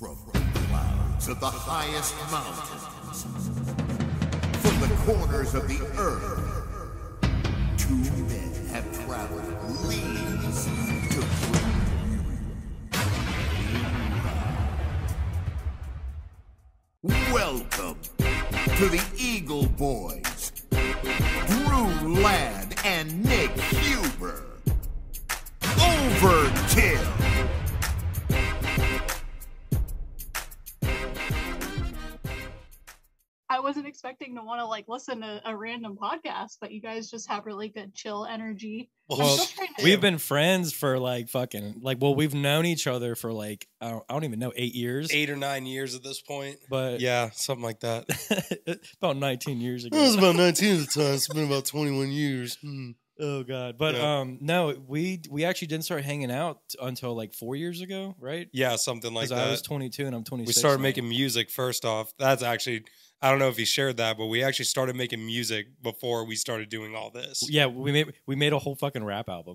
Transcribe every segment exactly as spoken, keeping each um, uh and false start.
From the clouds of the highest mountains, from the corners of the earth, two men have traveled leagues to bring you. Welcome to the Eagle Boys, Drew Ladd and Nick Huber. Overkill. I wasn't expecting to want to like listen to a random podcast, but you guys just have really good chill energy. Well, to... we've been friends for like fucking like well, we've known each other for like I don't, I don't even know eight years, eight or nine years at this point. But yeah, something like that. About nineteen years ago. It was about nineteen at the time. It's been about twenty-one years. Hmm. Oh God! But yeah. um, no, we we actually didn't start hanging out until like four years ago, right? Yeah, something like that. I was twenty-two and I'm twenty-six. We started now. making music first off. That's actually. I don't know if he shared that, but we actually started making music before we started doing all this. Yeah, we made we made a whole fucking rap album.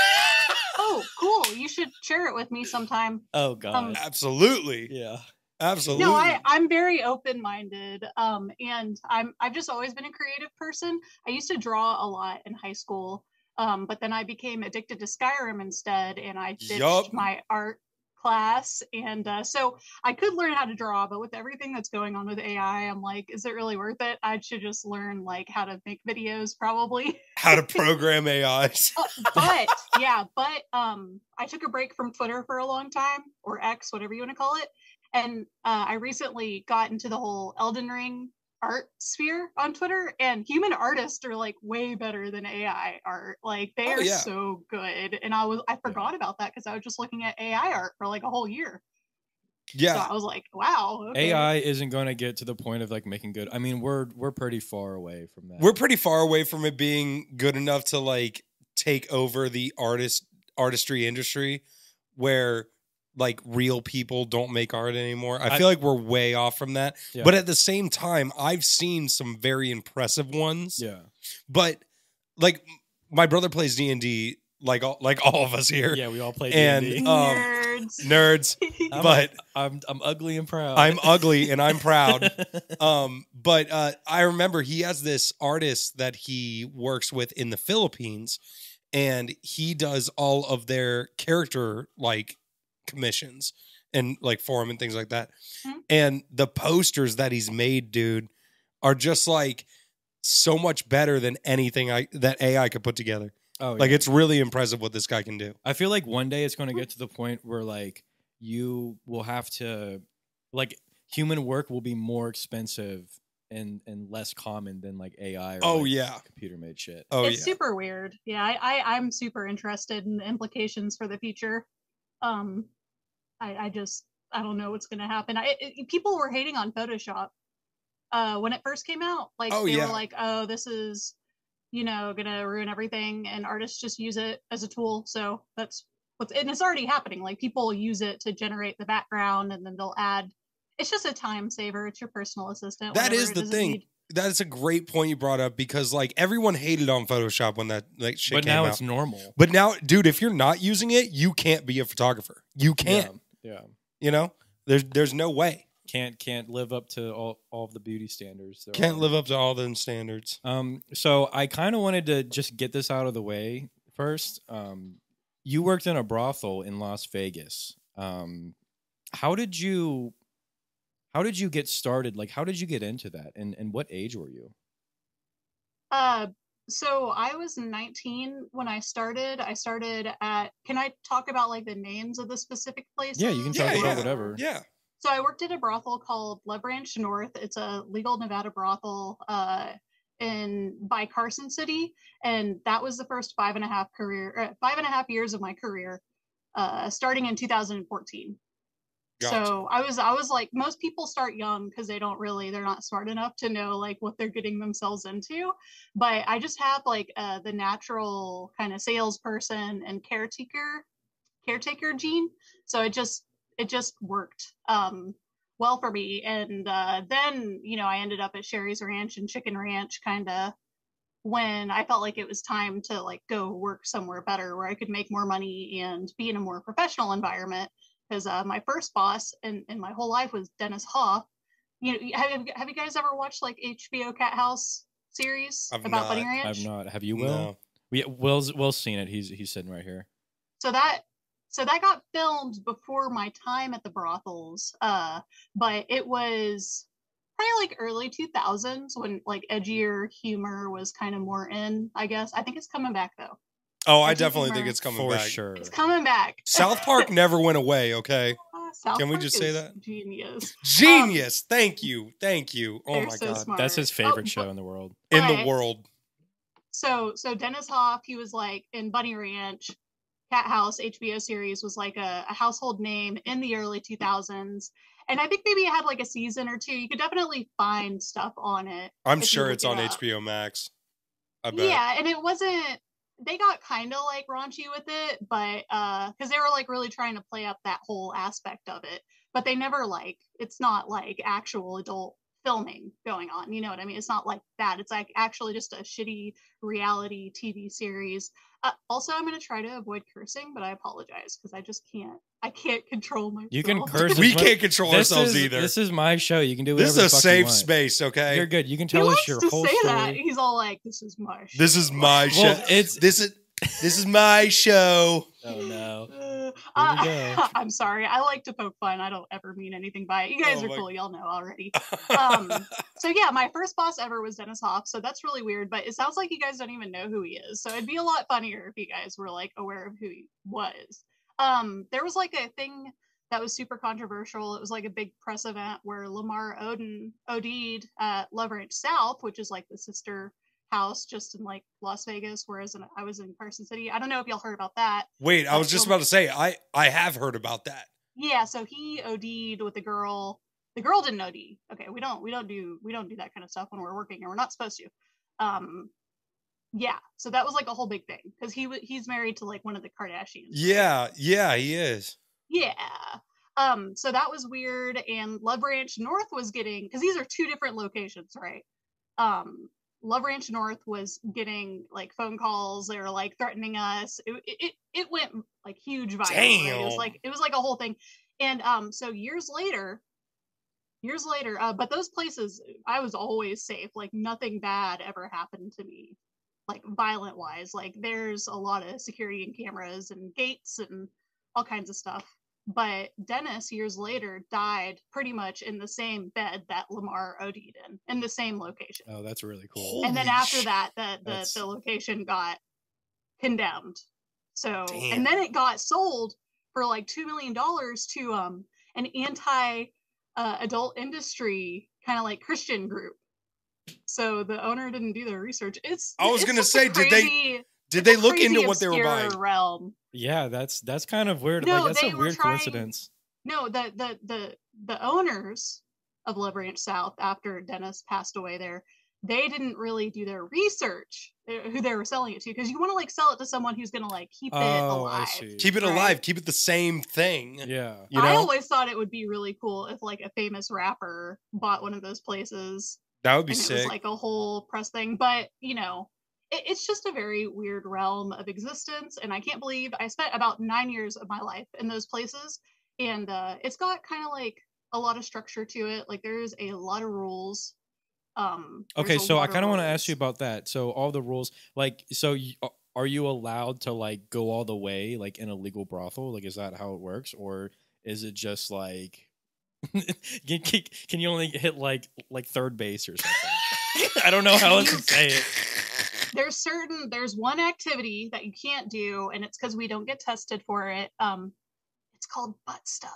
Oh, cool! You should share it with me sometime. Oh God! Um, Absolutely. Yeah. Absolutely. No, I, I'm very open-minded, um, and I'm I've just always been a creative person. I used to draw a lot in high school, um, but then I became addicted to Skyrim instead, and I ditched Yup. my art class, and uh, so I could learn how to draw, but with everything that's going on with A I, I'm like, is it really worth it? I should just learn like how to make videos, probably. How to program A Is. But yeah, but um, I took a break from Twitter for a long time, or X, whatever you want to call it. And uh, I recently got into the whole Elden Ring art sphere on Twitter, and human artists are like way better than A I art. Like they Oh, are yeah. so good. And I was I forgot about that because I was just looking at A I art for like a whole year. Yeah. So I was like, wow. Okay. A I isn't going to get to the point of like making good. I mean, we're we're pretty far away from that. We're pretty far away from it being good enough to like take over the artist artistry industry where like real people don't make art anymore. I, I- feel like we're way off from that. Yeah. But at the same time, I've seen some very impressive ones. Yeah. But like my brother plays D and D like all, like all of us here. Yeah, we all play And, D and D. um, Nerds. Nerds. I'm, but I'm I'm ugly and proud. I'm ugly and I'm proud. Um, but uh, I remember he has this artist that he works with in the Philippines, and he does all of their character like commissions and like for him and things like that. Hmm. And the posters that he's made, dude, are just like so much better than anything I that A I could put together. oh, Like yeah. it's really impressive what this guy can do. I feel like one day it's going to get to the point where like you will have to like human work will be more expensive and and less common than like A I or Oh, like, yeah. computer made shit. Oh It's yeah. super weird. Yeah, I, I I'm super interested in the implications for the future. Um, I I just I don't know what's gonna happen. I it, people were hating on Photoshop uh when it first came out. Like Oh, they yeah. were like, oh, this is you know gonna ruin everything, and artists just use it as a tool. So that's what's and it's already happening. Like people use it to generate the background, and then they'll add. It's just a time saver. It's your personal assistant. That whatever is it the it thing. need. That's a great point you brought up because like everyone hated on Photoshop when that like shit But came now out. it's normal. But now, dude, if you're not using it, you can't be a photographer. You can't. Yeah. yeah. You know, there's there's no way. Can't can't live up to all, all of the beauty standards. there Can't are. live up to all them standards. Um, so I kind of wanted to just get this out of the way first. Um, you worked in a brothel in Las Vegas. Um, how did you, how did you get started? Like, how did you get into that? And and what age were you? Uh, so I was nineteen when I started. I started at. Can I talk about like the names of the specific places? Yeah, you can Yeah, talk about yeah. whatever. Yeah. So I worked at a brothel called Blood Branch North. It's a legal Nevada brothel uh, in by Carson City, and that was the first five and a half career, uh, five and a half years of my career, uh, starting in two thousand fourteen. Gotcha. So I was, I was like, most people start young because they don't really, they're not smart enough to know like what they're getting themselves into. But I just have like uh, the natural kind of salesperson and caretaker, caretaker gene. So it just, it just worked um, well for me. And uh, then, you know, I ended up at Sherry's Ranch and Chicken Ranch kind of when I felt like it was time to like go work somewhere better where I could make more money and be in a more professional environment. because uh, my first boss in, in my whole life was Dennis Hoff. You know, have, have you guys ever watched like H B O Cat House series I've about not. Bunny Ranch? I've not. Have you, Will? No. We Will's Will's seen it. He's he's sitting right here. So that so that got filmed before my time at the brothels, uh, but it was probably like early two thousands when like edgier humor was kind of more in. I guess I think it's coming back though. Oh, I Edgy definitely humor. think it's coming For back. sure. It's coming back. South Park never went away, okay? South Can we Park just say is that? Genius. Genius. Thank you. Thank you. Oh They're my so god. smart. That's his Oh, favorite but- show in the world. In the but- world. So so Dennis Hoff, he was like in Bunny Ranch, Cat House, H B O series was like a, a household name in the early two thousands. And I think maybe it had like a season or two. You could definitely find stuff on it. I'm if you sure look it's it on up. H B O Max. I bet. Yeah, and it wasn't they got kind of like raunchy with it, but uh because they were like really trying to play up that whole aspect of it. But they never like it's not like actual adult filming going on, you know what I mean? It's not like that. It's like actually just a shitty reality T V series. Uh, also, I'm going to try to avoid cursing, but I apologize because I just can't. I can't control myself. You can curse. We as much- can't control this ourselves is, either. This is my show. You can do whatever This is a the fuck you safe want. space, okay? You're good. You can He tell us likes your to whole say story. that. He's all like, "This is my show." This is my show. Well, it's This is this is my show. oh no. Uh, Here we uh, go. I'm sorry. I like to poke fun. I don't ever mean anything by it. You guys Oh are my- cool. Y'all know already. Um, so yeah, my first boss ever was Dennis Hoff. So that's really weird. But it sounds like you guys don't even know who he is. So it'd be a lot funnier if you guys were like aware of who he was. Um, there was like a thing that was super controversial. It was like a big press event where Lamar Odin OD'd at Love Ranch South, which is like the sister house just in like Las Vegas, whereas in, I was in Carson City. I don't know if y'all heard about that. Wait, I was just Well- about to say I I have heard about that. Yeah, so he OD'd with the girl. The girl didn't O D. Okay, we don't we don't do we don't do that kind of stuff when we're working, and we're not supposed to. Um, yeah, so that was like a whole big thing because he w- he's married to like one of the Kardashians. Yeah, yeah, he is. Yeah. Um, so that was weird, and Love Ranch North was getting because these are two different locations, right? Um, Love Ranch North was getting like phone calls. They were like threatening us. It it, it went like huge viral. Right? It was Damn. like it was like a whole thing. And um, so years later, years later, uh, but those places, I was always safe. Like nothing bad ever happened to me, like violent wise. Like there's a lot of security and cameras and gates and all kinds of stuff. But Dennis, years later, died pretty much in the same bed that Lamar OD'd in, in the same location. Oh, that's really cool. And then Holy after sh- that, the, the, That's- the location got condemned. So, Damn. and then it got sold for like two million dollars to um an anti uh, adult industry kind of like Christian group. So the owner didn't do their research. It's I was it's gonna just a say, did they- crazy- Did it's they a look crazy, into what they were obscure buying? Realm. Yeah, that's that's kind of weird. No, like that's they a were weird trying- coincidence. No, the the the the owners of Love Ranch South, after Dennis passed away there, they didn't really do their research uh, who they were selling it to, because you want to like sell it to someone who's gonna like keep it Oh, alive. I see. Keep it Right. alive. Keep it the same thing. Yeah. You I know, always thought it would be really cool if like a famous rapper bought one of those places that would be and it sick. was like a whole press thing. But you know, it, it's just a very weird realm of existence, and I can't believe I spent about nine years of my life in those places, and uh, it's got kind of like a lot of structure to it. Like there's a lot of rules. Um, there's Okay, a so I lot of kind of want to ask rules. you about that. So all the rules, like, so y- a- are you allowed to like go all the way, like in a legal brothel? Like, is that how it works, or is it just like, can, can can you only hit like like third base or something? I don't know how else to say it. There's certain there's one activity that you can't do, and it's because we don't get tested for it. Um, it's called butt stuff.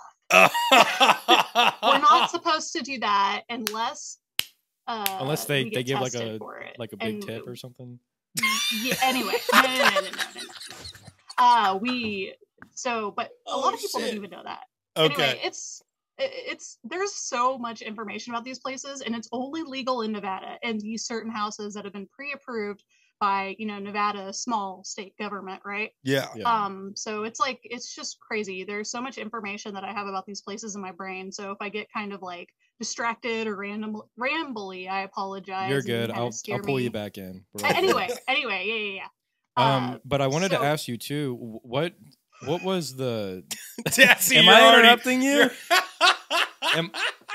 We're not supposed to do that unless uh Unless they- we they get give, like, tested a- for it. Like a big And tip or something. yeah, anyway, no, no, no, no, no, no, no, no. Uh, we so, but a lot Oh, of people shit. didn't even know that. okay. Anyway, it's it- it's there's so much information about these places, and it's only legal in Nevada and these certain houses that have been pre-approved by you know Nevada small state government, right? yeah. Yeah. Um, so it's like it's just crazy. There's so much information that I have about these places in my brain. So if I get kind of like distracted or random rambly, I apologize. You're and you good. kinda I'll steer I'll pull you me. back in. We're A- all good. Anyway, anyway, yeah, yeah, yeah. Um, Uh, but I wanted so- to ask you too. wh- What what was the? Dassy, Am you're I already- interrupting you? you're- Am-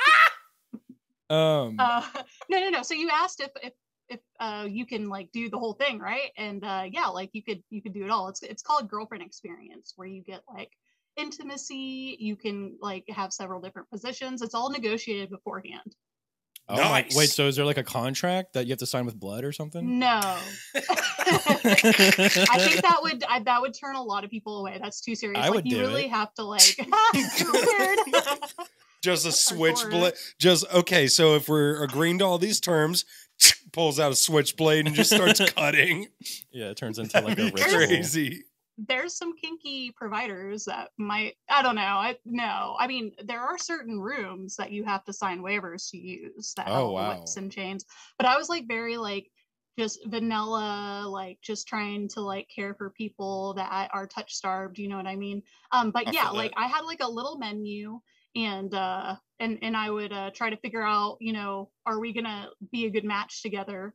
um. Uh, no, no, no. So you asked if if if uh, you can like do the whole thing, right? And uh, yeah, like you could you could do it all. It's it's called girlfriend experience, where you get like intimacy. You can like have several different positions. It's all negotiated beforehand. Oh my, Nice. wait, so is there like a contract that you have to sign with blood or something? No, I think that would I, that would turn a lot of people away. That's too serious. I like would you do really it. have to like weird. Just a switchblade. Hardcore. Just okay. So if we're agreeing to all these terms, pulls out a switchblade and just starts cutting. Yeah, it turns into like a That'd be ritual. crazy. There's some kinky providers that might I don't know. I no. I mean, there are certain rooms that you have to sign waivers to use that Oh, have wow. whips and chains. But I was like very like just vanilla, like just trying to like care for people that are touch starved, you know what I mean? Um, but I yeah, feel like that. I had like a little menu and uh and and I would uh try to figure out, you know, are we gonna be a good match together?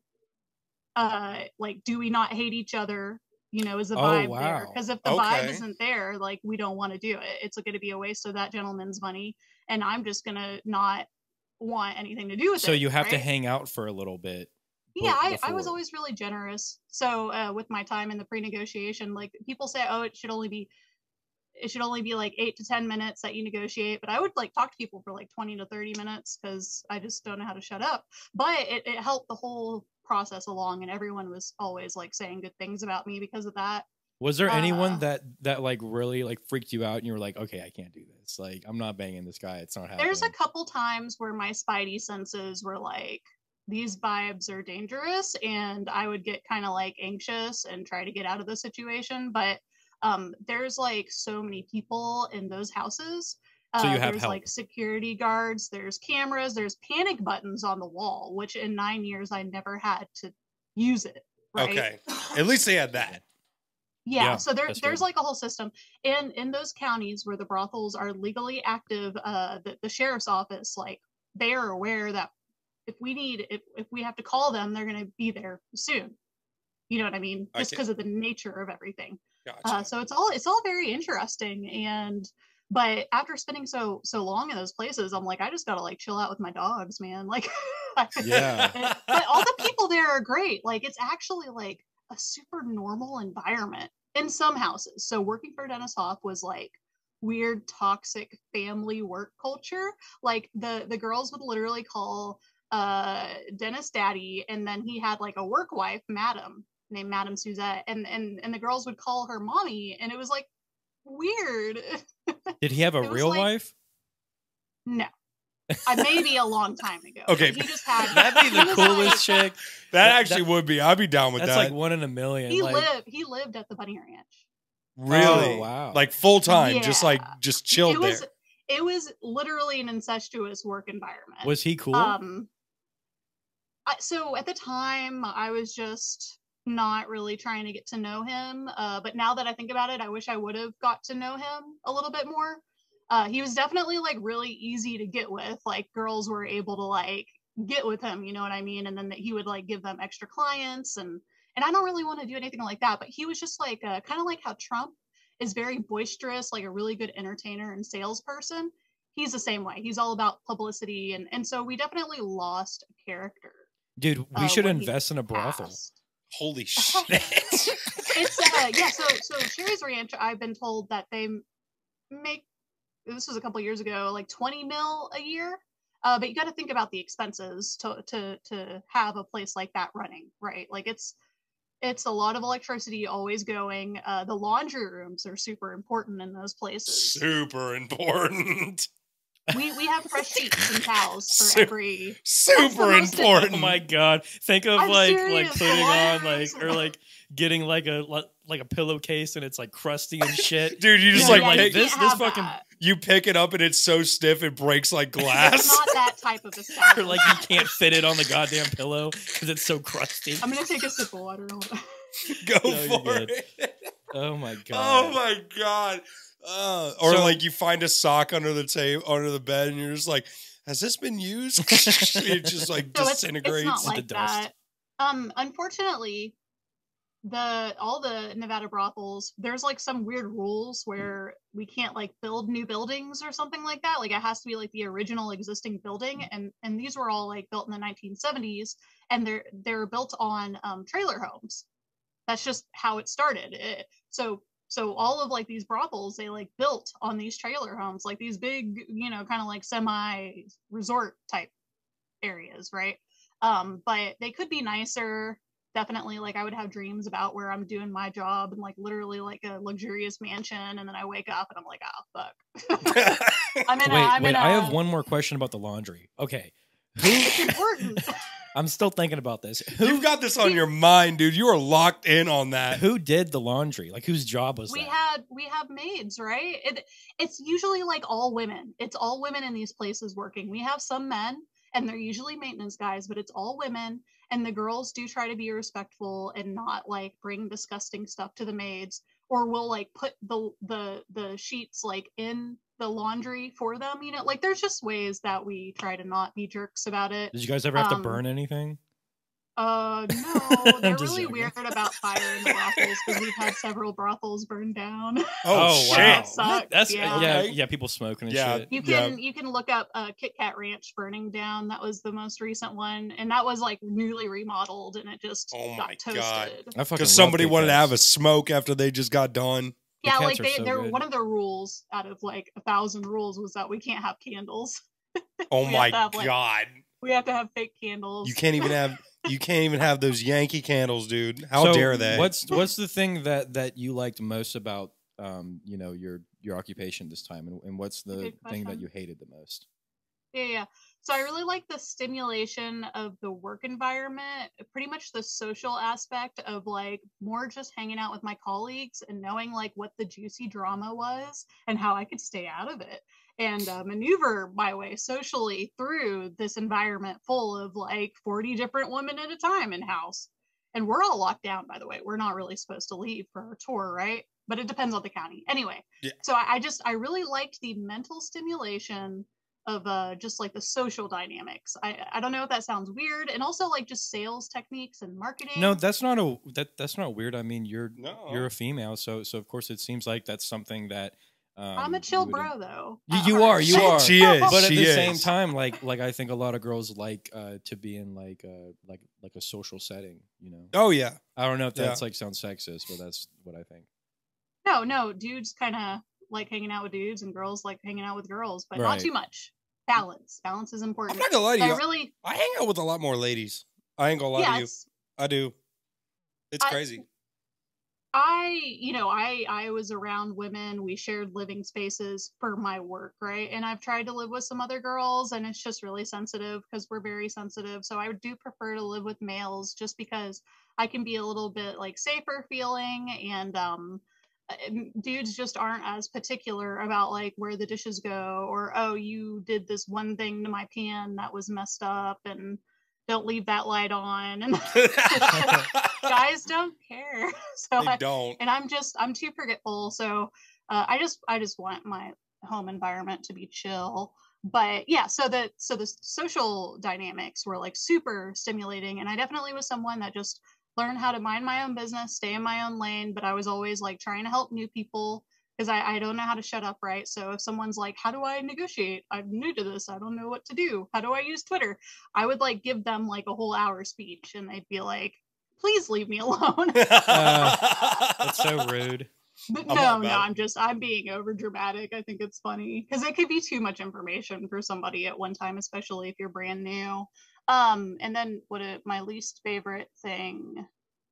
Uh like do we not hate each other? You know, is the Oh, vibe there? wow. Because if the vibe Okay. isn't there, like we don't want to do it. It's going to be a waste of that gentleman's money, and I'm just gonna not want anything to do with it. So you have to right? hang out for a little bit. Yeah, I, I was before. always really generous. So uh, with my time in the pre-negotiation, like people say, oh, it should only be it should only be like eight to ten minutes that you negotiate, but I would like talk to people for like twenty to thirty minutes because I just don't know how to shut up. But it, it helped the whole process along, and everyone was always like saying good things about me because of that. Was there Uh, anyone that that like really like freaked you out and you were like, okay, I can't do this. Like, I'm not banging this guy. It's not happening. There's a couple times where my spidey senses were like, these vibes are dangerous, and I would get kind of like anxious and try to get out of the situation. But um, there's like so many people in those houses. Uh, So you have there's help. like security guards, there's cameras, there's panic buttons on the wall, which in nine years I never had to use it. Right? Okay. At least they had that. Yeah, Yeah, so there, that's there's good. like a whole system. And in those counties where the brothels are legally active, uh, the, the sheriff's office, like they are aware that if we need, if, if we have to call them, they're going to be there soon. You know what I mean? Just Okay. because of the nature of everything. Gotcha. Uh, so it's all, it's all very interesting. And, but after spending so, so long in those places, I'm like, I just got to like chill out with my dogs, man. Like, Yeah. but all the people there are great. Like it's actually like a super normal environment in some houses. So working for Dennis Hoff was like weird toxic family work culture. Like the the girls would literally call uh Dennis daddy, and then he had like a work wife, Madam, named Madam Suzette, and and and the girls would call her mommy, and it was like weird. Did he have a it was real like- wife? No. I maybe a long time ago. Okay. He just had That'd be he the was coolest like- chick. that, that- actually would be. I'd be down with That's that. like one in a million. He like, lived he lived at the Bunny Ranch. really? Oh, wow. Like full time, just like Yeah. just chilled it was there. it was literally an incestuous work environment. Was he cool? um I, so at the time I was just not really trying to get to know him, uh but now that I think about it, I wish I would have got to know him a little bit more. Uh he was definitely like really easy to get with. Like girls were able to like get with him, you know what I mean? And then that he would like give them extra clients, and and I don't really want to do anything like that, but he was just like uh, kind of like how Trump is very boisterous, like a really good entertainer and salesperson. He's the same way. He's all about publicity, and and so we definitely lost a character. Dude, we uh, should when he invest in a brothel. passed. Holy shit. It's uh yeah, so so Sherry's Ranch, I've been told that they m- make, this was a couple years ago, like twenty mil a year. Uh, but you got to think about the expenses to to to have a place like that running, right? Like it's it's a lot of electricity always going. Uh, the laundry rooms are super important in those places. Super important. We we have fresh sheets and towels for Su- every. Super most- important. Oh my god! Think of I'm like serious, like putting the on laundry like rooms- or like getting like a li- like a pillowcase and it's like crusty and shit. Dude, you just Yeah, like, like pick, you this- can't this have fucking- that. you pick it up and it's so stiff it breaks like It's glass. not that type of Or establishment. like you can't fit it on the goddamn pillow because it's so crusty. I'm gonna take a sip of water. Hold on. Go No, you're for good. it. Oh my god! Oh my god. Uh, or So- like you find a sock under the table under the bed and you're just like, has this been used? It just like So it's, it's disintegrates. not into like dust. that. Um, unfortunately, the all the Nevada brothels, there's like some weird rules where we can't like build new buildings or something like that. Like it has to be like the original existing building, and and these were all like built in the nineteen seventies, and they're they're built on um, trailer homes. That's just how it started. It, so so all of like these brothels, they like built on these trailer homes, like these big, you know, kind of like semi resort type areas, right? Um, but they could be nicer. Definitely, like I would have dreams about where I'm doing my job and like literally like a luxurious mansion, and then I wake up and I'm like, oh fuck. I'm in Wait, a, I'm wait. in a, I have one more question about the laundry. Okay, It's important. I'm still thinking about this. Who You've got this on your mind, dude. You are locked in on that. who did the laundry? Like whose job was we that? had we have maids, right? It, it's usually like all women. It's all women in these places working. We have some men, and they're usually maintenance guys, but it's all women. And the girls do try to be respectful and not like bring disgusting stuff to the maids, or will like put the the the sheets like in the laundry for them. You know, like there's just ways that we try to not be jerks about it. Did you guys ever have to Um, burn anything? Uh, no, they're Just really joking. weird about fire in the brothels because we've had several brothels burned down. Oh, wow. shit. Sucks. That's yeah. yeah, Okay. yeah. People smoking and Yeah. shit. You Yeah. can you can look up uh, Kit Kat Ranch burning down. That was the most recent one, and that was like newly remodeled, and it just Oh got my toasted. God. I fucking Because love somebody Kit wanted to Kats. have a smoke after they just got done. Yeah, Kats like are they so they're good. one of their rules out of like a thousand rules was that we can't have candles. Oh We have my to have, like, God. We have to have fake candles. You can't even have you can't even have those Yankee candles, dude. How So dare they? What's what's the thing that that you liked most about um you know your your occupation this time, and, and what's the Good thing that question. you hated the most? Yeah, yeah. So I really like the stimulation of the work environment, pretty much the social aspect of like more just hanging out with my colleagues and knowing like what the juicy drama was and how I could stay out of it and uh, maneuver my way socially through this environment full of like forty different women at a time in house. And we're all locked down, by the way. We're not really supposed to leave for our tour, right? But it depends on the county. Anyway, Yeah. so I, I just, I really liked the mental stimulation of uh just like the social dynamics. I I don't know if that sounds weird, and also like just sales techniques and marketing. No, that's not a that that's not weird. I mean, you're No. you're a female, so so of course it seems like that's something that um, I'm a you chill would- bro though. You, at you heart. are, you are. She is. But at she the is. same time, like like I think a lot of girls like uh, to be in like uh like like a social setting. You know, Oh yeah. I don't know if Yeah. that's like sounds sexist, but that's what I think. No, no, dudes kind of like hanging out with dudes, and girls like hanging out with girls, but Right. not too much. Balance, balance is I'm important. not gonna lie to I you. really, I hang out with a lot more ladies. I ain't gonna lie yeah, to you. it's, I do. It's I- crazy. I, you know, I I was around women. We shared living spaces for my work, right? And I've tried to live with some other girls, and it's just really sensitive because we're very sensitive. So I do prefer to live with males just because I can be a little bit like safer feeling, and um, uh, dudes just aren't as particular about like where the dishes go, or oh, you did this one thing to my pan that was messed up, and don't leave that light on. And guys don't care. So They I, don't. and I'm just I'm too forgetful. So uh, I just I just want my home environment to be chill. But yeah, so the so the social dynamics were like super stimulating, and I definitely was someone that just learned how to mind my own business, stay in my own lane. But I was always like trying to help new people because I, I don't know how to shut up, right? So if someone's like, how do I negotiate? I'm new to this. I don't know what to do. How do I use Twitter? I would like give them like a whole hour speech, and they'd be like, please leave me alone. That's so rude. But I'm no, all no, about it. I'm just I'm being over dramatic. I think it's funny because it could be too much information for somebody at one time, especially if you're brand new. Um, and then what a, my least favorite thing.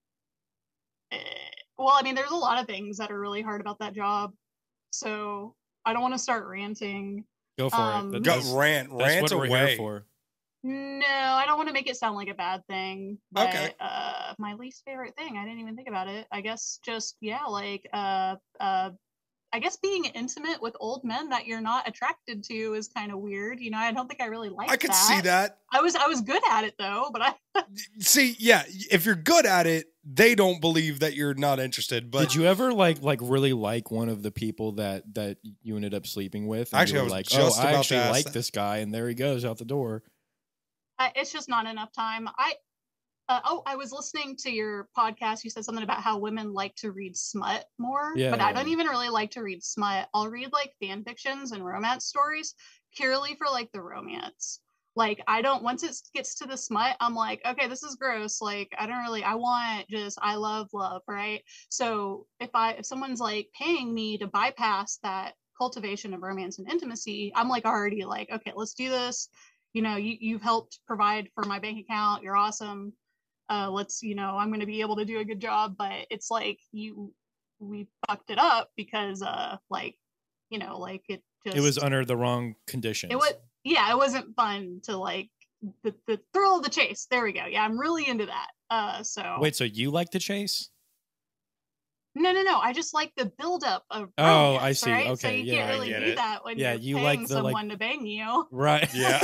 eh, Well, I mean, there's a lot of things that are really hard about that job, so I don't want to start ranting. Go for Um, it. That- Go that's, rant, that's rant what we're away. here for. No, I don't want to make it sound like a bad thing. But Okay. uh my least favorite thing, I didn't even think about it. I guess just yeah, like uh uh I guess being intimate with old men that you're not attracted to is kind of weird. You know, I don't think I really like I could that. see that. I was I was good at it though, but I See, yeah, if you're good at it, they don't believe that you're not interested. But Did you ever like like really like one of the people that that you ended up sleeping with? And Actually, you I were was like, just oh, I about to actually ask like that. this guy, and there he goes out the door. I, it's just not enough time. I Uh, oh, I was listening to your podcast. You said something about how women like to read smut more, Yeah, but I don't yeah. even really like to read smut. I'll read like fan fictions and romance stories purely for like the romance. Like I don't once it gets to the smut, I'm like, okay, this is gross. Like I don't really I want just I love love, right? So if I if someone's like paying me to bypass that cultivation of romance and intimacy, I'm like already like, okay, let's do this. You know, you you've helped provide for my bank account. You're awesome. Uh, let's, you know, I'm going to be able to do a good job. But it's like you, we fucked it up because, uh, like, you know, like it just, It was under the wrong conditions. it was, yeah, it wasn't fun to like the, the thrill of the chase. There we go. Yeah, I'm really into that. Uh, so Wait, so you like to chase? no, no, no. I just like the buildup of Oh, romance, I see. right? So Okay, you yeah, can't I really get do it. that when Yeah, you're you paying like the, like- someone to bang you. Right. Yeah.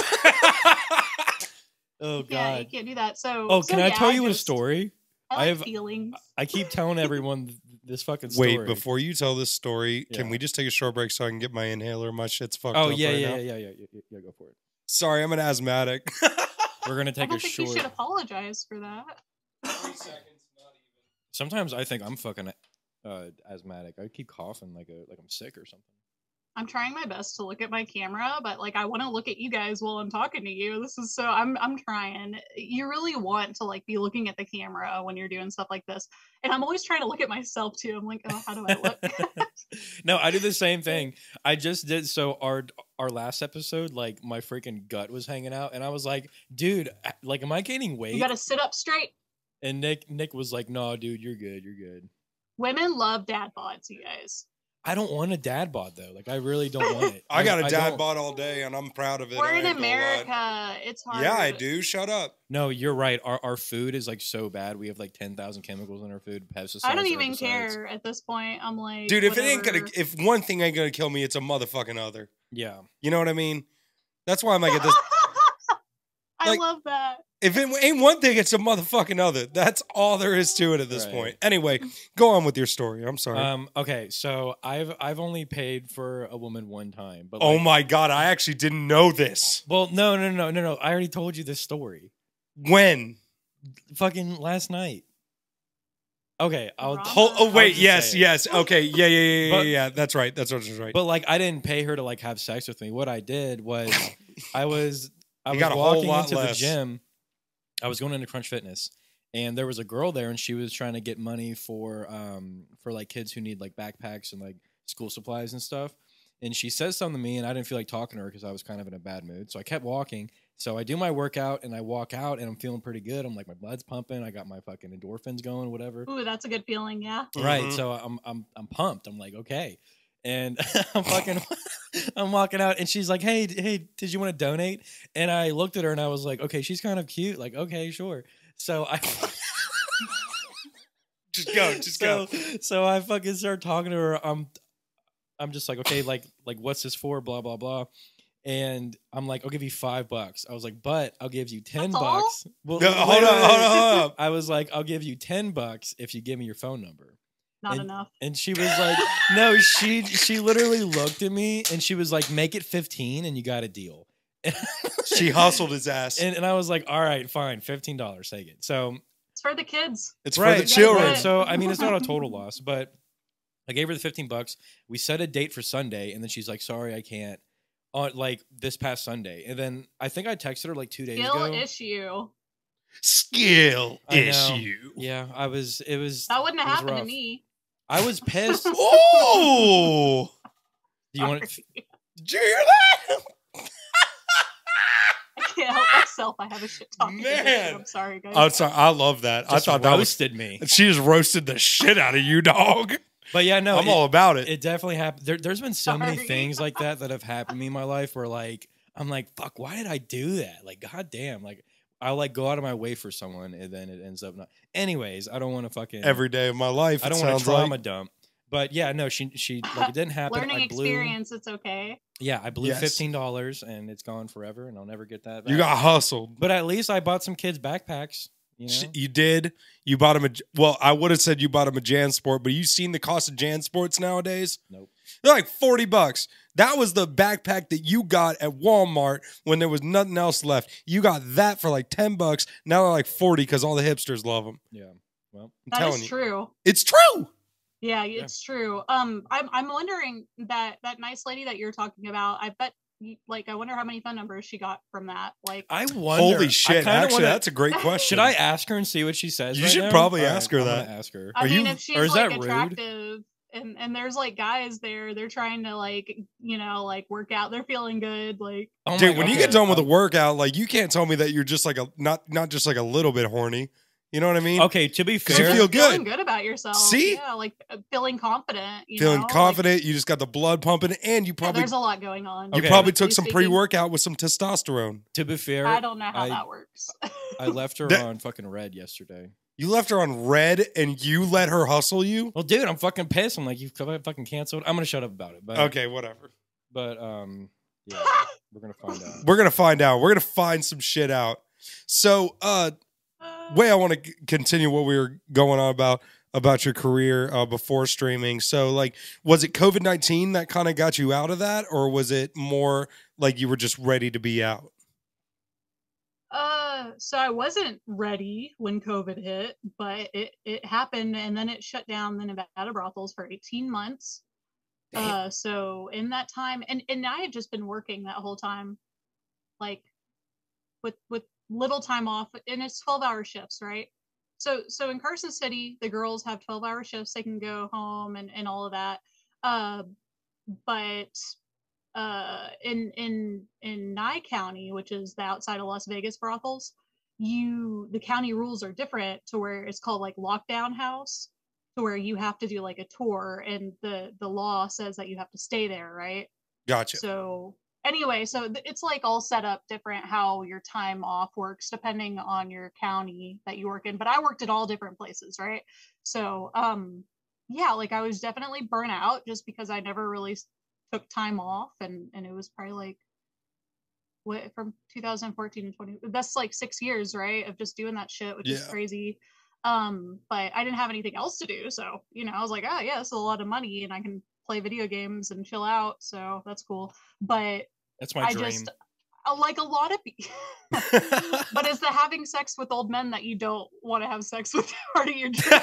Oh Yeah, you God. can't do that. So Oh, so, can I yeah, tell you a just- story? I I like have- feelings. I keep telling everyone this fucking story. Wait, before you tell this story, can Yeah. we just take a short break so I can get my inhaler? My shit's fucked Oh up yeah, right yeah, now. yeah, yeah, yeah, yeah, yeah. Go for it. Sorry, I'm an asthmatic. We're gonna I take don't a think short. you should apologize for that. Three seconds, not even. Sometimes I think I'm fucking uh, asthmatic. I keep coughing like a like I'm sick or something. I'm trying my best to look at my camera, but like I want to look at you guys while I'm talking to you. This is so I'm I'm trying. You really want to like be looking at the camera when you're doing stuff like this. And I'm always trying to look at myself too. I'm like, oh, how do I look? No, I do the same thing. I just did so our our last episode, like my freaking gut was hanging out, and I was like, dude, like, am I gaining weight? You got to sit up straight. And Nick Nick was like, no, dude, you're good, you're good. Women love dad bods, you guys. I don't want a dad bod though. Like I really don't want it. I got a dad don't- bod all day, and I'm proud of it. We're I in ain't gonna lie. America. It's hard. Yeah, I do. Shut up. No, you're right. Our our food is like so bad. We have like ten thousand chemicals in our food, pesticides. I don't even herbicides. care at this point. I'm like, Dude, if it ain't whatever. gonna, if one thing ain't gonna kill me, it's a motherfucking other. Yeah. You know what I mean? That's why I'm like at this. I like- love that. If it ain't one thing, it's a motherfucking other. That's all there is to it at this Right. point. Anyway, go on with your story. I'm sorry. Um. Okay. So I've I've only paid for a woman one time, but oh like- my god, I actually didn't know this. Well, no, no, no, no, no. I already told you this story. When? Fucking last night. Okay. I'll. Wrong. Oh, oh I'll wait, just yes, say it. yes. Okay, yeah, yeah, yeah, yeah, But- yeah. That's right. That's what was right. But like, I didn't pay her to like have sex with me. What I did was, I was I You was got a whole walking lot into the less. gym. I was going into Crunch Fitness, and there was a girl there, and she was trying to get money for um for like kids who need like backpacks and like school supplies and stuff. And she says something to me, and I didn't feel like talking to her because I was kind of in a bad mood. So I kept walking. So I do my workout, and I walk out, and I'm feeling pretty good. I'm like, my blood's pumping. I got my fucking endorphins going, whatever. Ooh, that's a good feeling. Yeah. Right. Mhm. So I'm I'm I'm pumped. I'm like, okay. And I'm fucking I'm walking out and she's like, "Hey, d- hey, did you want to donate?" And I looked at her and I was like, "Okay, she's kind of cute." Like, "Okay, sure." So I Just go, just so, go. So I fucking start talking to her. I'm I'm just like, "Okay, like like what's this for?" blah blah blah. And I'm like, "I'll give you five bucks." I was like, "But I'll give you ten That's all? bucks." Well, No, wait, hold wait, on, wait. hold on, hold on. I was like, "I'll give you ten bucks if you give me your phone number." Not And- enough. And she was like, no, she she literally looked at me and she was like, make it fifteen and you got a deal. She hustled his ass. And, and I was like, all right, fine, fifteen dollars, take it. So, It's for the kids. It's right, for the children. right. So, I mean, it's not a total loss, but I gave her the fifteen bucks. We set a date for Sunday and then she's like, sorry, I can't. On like this past Sunday. And then I think I texted her like two days Skill ago. issue. Skill I know. issue. Yeah, I was, it was, That wouldn't have it was happened rough. to me. I was pissed. Do Oh, you want Sorry. did you hear that? I can't help myself. I have a shit talking. Man. addiction. I'm sorry, guys. I'm sorry. I love that. I just thought that was. roasted me. She just roasted the shit out of you, dog. But yeah, no, I'm it- all about it. It definitely happened. There, there's been so many Sorry. things like that that have happened to me in my life where like I'm like, fuck, why did I do that? Like, goddamn, like I'll like go out of my way for someone and then it ends up not. Anyways, I don't want to fucking Every day of my life. I it don't want sounds to trauma like. dump. But yeah, no, she she like it didn't happen. Learning I blew, experience. It's okay. Yeah, I blew Yes. fifteen dollars and it's gone forever, and I'll never get that back. You got hustled. but at least I bought some kids backpacks. You know? Sh- You did. You bought him a. Well, I would have said you bought him a JanSport, but you seen the cost of JanSports nowadays? Nope. They're like forty bucks. That was the backpack that you got at Walmart when there was nothing else left. You got that for like ten bucks. Now they're like forty because all the hipsters love them. Yeah. Well, I'm That telling is you. true. It's true. Yeah, it's true. Um, I'm I'm wondering that that nice lady that you're talking about. I bet, you- like, I wonder how many phone numbers she got from that. Like, I wonder. Holy I shit. kinda Actually, wanna- that's a great question. Should I ask her and see what she says? You right should now? probably All ask her I'm that. gonna Ask her. I Are mean, you- if she's or is like that rude? attractive, and and there's like guys there, they're trying to like, you know, like work out. They're feeling good. Like, Oh my Dude, when you God. get done with a Um, workout, like you can't tell me that you're just like a not not just like a little bit horny. You know what I mean? Okay, to be 'Cause you fair, feel feeling good. good about yourself. See? Yeah, like uh, feeling confident. You Feeling know? Like, confident. You just got the blood pumping, and you yeah, probably there's a lot going on. you Okay. probably took Honestly some speaking. pre-workout with some testosterone. to be fair, I don't know how I- that works. I left her That- on fucking red yesterday. You left her on red, and you let her hustle you. Well, dude, I'm fucking pissed. I'm like, you fucking canceled. I'm gonna shut up about it. But Okay, whatever. but um, yeah, we're gonna find out. We're gonna find out. We're gonna find some shit out. So, uh, way I want to continue what we were going on about about your career uh, before streaming. So, like, was it COVID nineteen that kind of got you out of that, or was it more like you were just ready to be out? Uh, so I wasn't ready when COVID hit, but it it happened, and then it shut down the Nevada brothels for eighteen months. Damn. Uh, so in that time, and and I had just been working that whole time, like with with little time off, and it's twelve hour shifts, right? So so in Carson City, the girls have twelve hour shifts; they can go home and and all of that. Uh, but uh in in in Nye County, which is the outside of Las Vegas brothels, you the county rules are different to where it's called like lockdown house, to where you have to do like a tour, and the the law says that you have to stay there, right? Gotcha. So anyway, so th- it's like all set up different how your time off works depending on your county that you work in. But I worked at all different places, right? So um yeah, like I was definitely burnt out just because I never really s- took time off, and and it was probably like what from two thousand fourteen to twenty, that's like six years, right, of just doing that shit, which is Yeah. crazy. Um but I didn't have anything else to do, so you know I was like, oh yeah, this is a lot of money and I can play video games and chill out, so that's cool. But That's my I dream. just uh, like a lot of people. But is the having sex with old men that you don't want to have sex with part of your dream?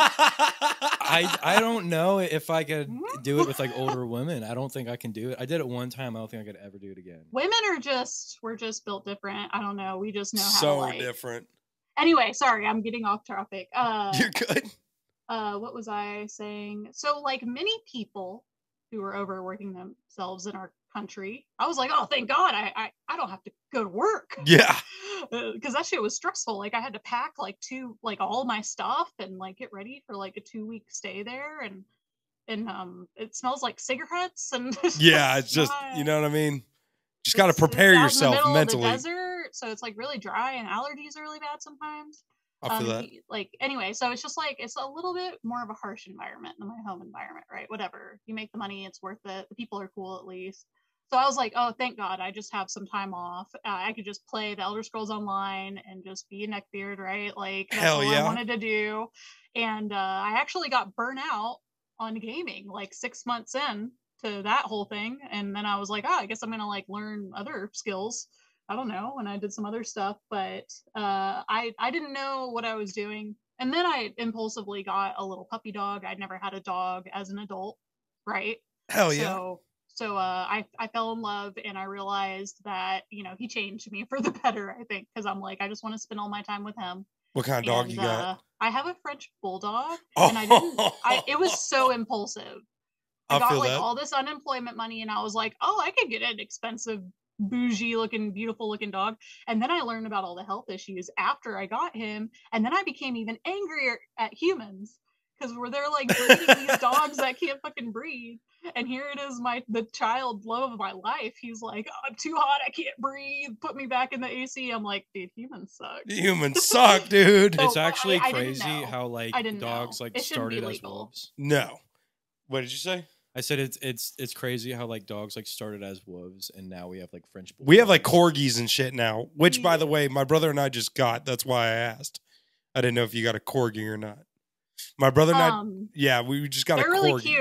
I I don't know if I could Hmm? do it with like older women. I don't think I can do it. I did it one time. I don't think I could ever do it again. Women are just we're just built different. I don't know. We just know how to So like. different. Anyway, sorry, I'm getting off topic. Uh, You're good. uh, what was I saying? So like many people who are overworking themselves in our country, I was like, oh, thank God, I I, I don't have to go to work. Yeah. Because that shit was stressful. Like I had to pack like two like all my stuff and like get ready for like a two week stay there, and and um it smells like cigarettes and Yeah. It's just, not- you know what I mean? Just got to it's- it's prepare out in the yourself middle of mentally. the desert, so it's like really dry and allergies are really bad sometimes. I feel Um, that. y- like anyway, so it's just like it's a little bit more of a harsh environment than my home environment, right? Whatever, you make the money, it's worth it. The people are cool at least. So I was like, oh, thank God, I just have some time off. Uh, I could just play the Elder Scrolls Online and just be a neckbeard, right? Like that's Hell all yeah. I wanted to do. And uh, I actually got burnt out on gaming like six months in to that whole thing, and then I was like, oh, I guess I'm gonna like learn other skills. I don't know, and I did some other stuff, but uh, I I didn't know what I was doing. And then I impulsively got a little puppy dog. I'd never had a dog as an adult, right? Hell yeah. So so uh, I I fell in love, and I realized that you know he changed me for the better. I think because I'm like I just want to spend all my time with him. What kind of dog And, you got? Uh, I have a French bulldog, Oh. and I didn't. I, it was so impulsive. I, I got feel like that. all this unemployment money, and I was like, oh, I could get an expensive, bougie looking, beautiful looking dog. And then I learned about all the health issues after I got him, and then I became even angrier at humans because where they're like breeding these dogs that can't fucking breathe. And here it is, my the child love of my life. He's like, oh, I'm too hot, I can't breathe. Put me back in the A C. I'm like, dude, humans suck. Humans suck, dude. So- It's I- actually I didn't crazy know. how like I didn't dogs know. like It shouldn't be started as legal. wolves. No. What did you say? I said it's it's it's crazy how like dogs like started as wolves and now we have like French bulldogs. We have like corgis and shit now, which, by Yeah. the way, my brother and I just got. That's why I asked. I didn't know if you got a corgi or not. My brother and I, Um, yeah, we just got they're a really corgi. cute.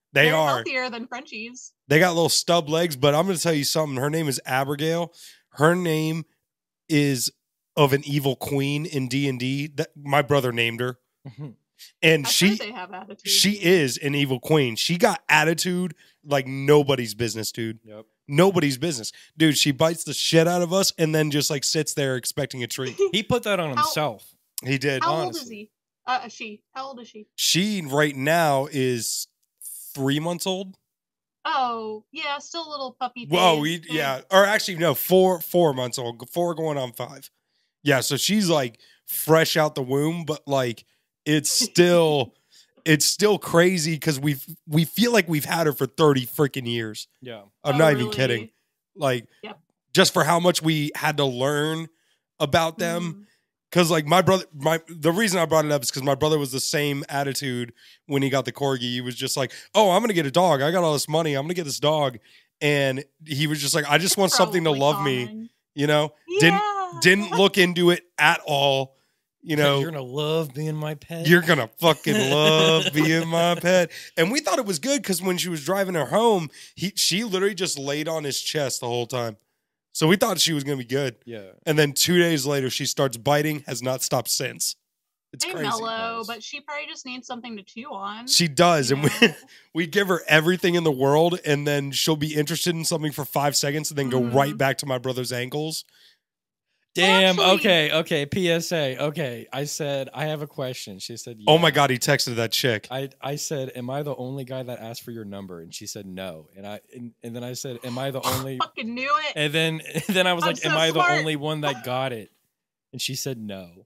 They They're are. healthier than Frenchies. They got little stub legs, but I'm going to tell you something. Her name is Abigail. Her name is of an evil queen in D and D. That my brother named her. And I've she heard they have attitude. she is an evil queen. She got attitude like nobody's business, dude. Yep. Nobody's business. Dude, she bites the shit out of us and then just like sits there expecting a treat. He put that on How- himself. He did. How old is honestly. he? Uh, she. How old is she? She right now is three months old. Oh, yeah, still a little puppy. Whoa, phase. we, They- yeah. Or actually, no, four four months old. Four going on five. Yeah, so she's like fresh out the womb, but like it's still it's still crazy because we we feel like we've had her for thirty freaking years. Yeah. I'm Oh, not even really? kidding. Like Yep. just for how much we had to learn about them. Mhm. Cause like my brother, my the reason I brought it up is because my brother was the same attitude when he got the corgi. He was just like, "Oh, I'm gonna get a dog. I got all this money. I'm gonna get this dog," and he was just like, "I just want something to Probably love me." common. You know, Yeah. didn't didn't look into it at all. You know, You're gonna love being my pet. you're gonna fucking love being my pet. And we thought it was good because when she was driving her home, he she literally just laid on his chest the whole time. So we thought she was gonna be good. Yeah. And then two days later, she starts biting, has not stopped since. It's They crazy. mellow, Nice. but she probably just needs something to chew on. She does, you and we know? we give her everything in the world, and then she'll be interested in something for five seconds, and then go Mhm. right back to my brother's ankles. Damn. actually- Okay. Okay. P S A. Okay. I said I have a question. She said, Oh yeah. my god, he texted that chick. I, I said, am I the only guy that asked for your number? And she said no. And I and, and then I said, am I the only? Fucking knew it. And then and then I was I'm like, am so I smart. the only one that got it? And she said no.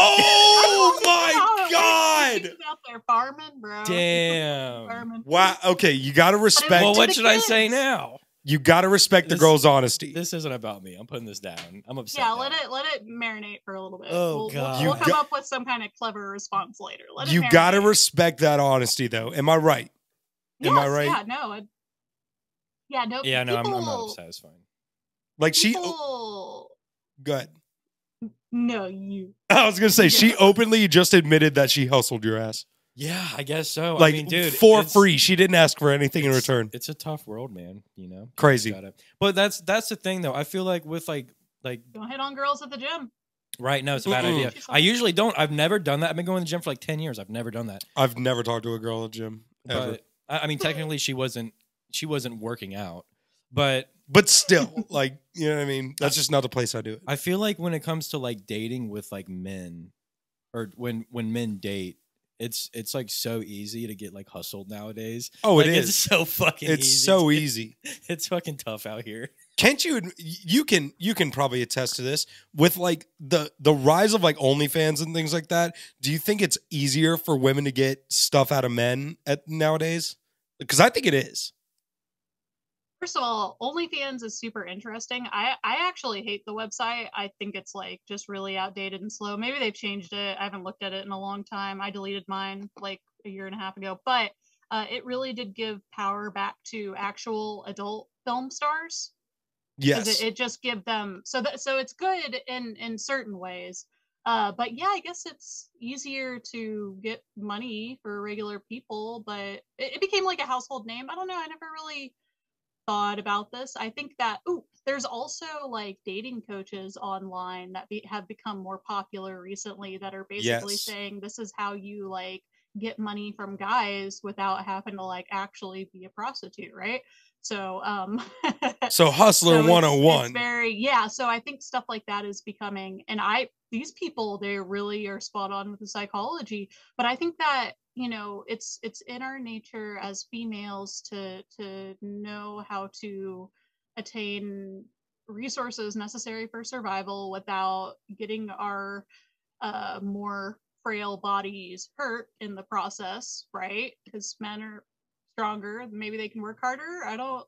Oh my She's god! out there farming, bro. Damn. Farming. Wow. Okay, you got to respect. Well, to what the should I say kids. now? You got to respect the This- girl's honesty. This isn't about me. I'm putting this down. I'm upset. Yeah, now. let it let it marinate for a little bit. Oh, we'll, God. We'll, You we'll come got- up with some kind of clever response later. Let it You got to marinate. respect that honesty, though. Am I right? Am I Yes, right? Yeah, no. it- yeah, no. Yeah, no, I'm, people, I'm not upset. It's fine. Like she. People, Good. no, you. I was gonna say Yeah. she openly just admitted that she hustled your ass, Yeah, I guess so. like I mean, dude, for it's- free. She didn't ask for anything in it's- return. It's a tough world, man. You know, Crazy. You gotta- But that's that's the thing, though. I feel like with like like Don't hit on girls at the gym. right now, it's a bad Mm-mm. idea. I usually don't. I've never done that. I've been going to the gym for like ten years. I've never done that. I've never talked to a girl at the gym ever, But I, I mean, technically, she wasn't she wasn't working out. But but still, like you know what I mean. That's just not the place I do it. I feel like when it comes to like dating with like men, or when when men date, it's it's like so easy to get like hustled nowadays. Oh, Like, it It's is. so fucking. It's easy so to- easy. It's fucking tough out here. Can't you? adm- You can. You can probably attest to this with like the the rise of like OnlyFans and things like that. Do you think it's easier for women to get stuff out of men at nowadays? Because I think it is. First of all, OnlyFans is super interesting. I I actually hate the website. I think it's like just really outdated and slow. Maybe they've changed it. I haven't looked at it in a long time. I deleted mine like a year and a half ago, but uh, it really did give power back to actual adult film stars. 'Cause Yes. it, it just give them so that so it's good in in certain ways. Uh, but yeah, I guess it's easier to get money for regular people, but it, it became like a household name. I don't know. I never really thought about this. I think that ooh, there's also like dating coaches online that be, have become more popular recently that are basically Yes. saying this is how you like get money from guys without having to like actually be a prostitute, right? So um So Hustler so it's- one oh one. It's very yeah. So I think stuff like that is becoming, and I these people they really are spot on with the psychology. But I think that you know it's it's in our nature as females to to know how to attain resources necessary for survival without getting our uh, more frail bodies hurt in the process, right? Because men are stronger, maybe they can work harder. I don't.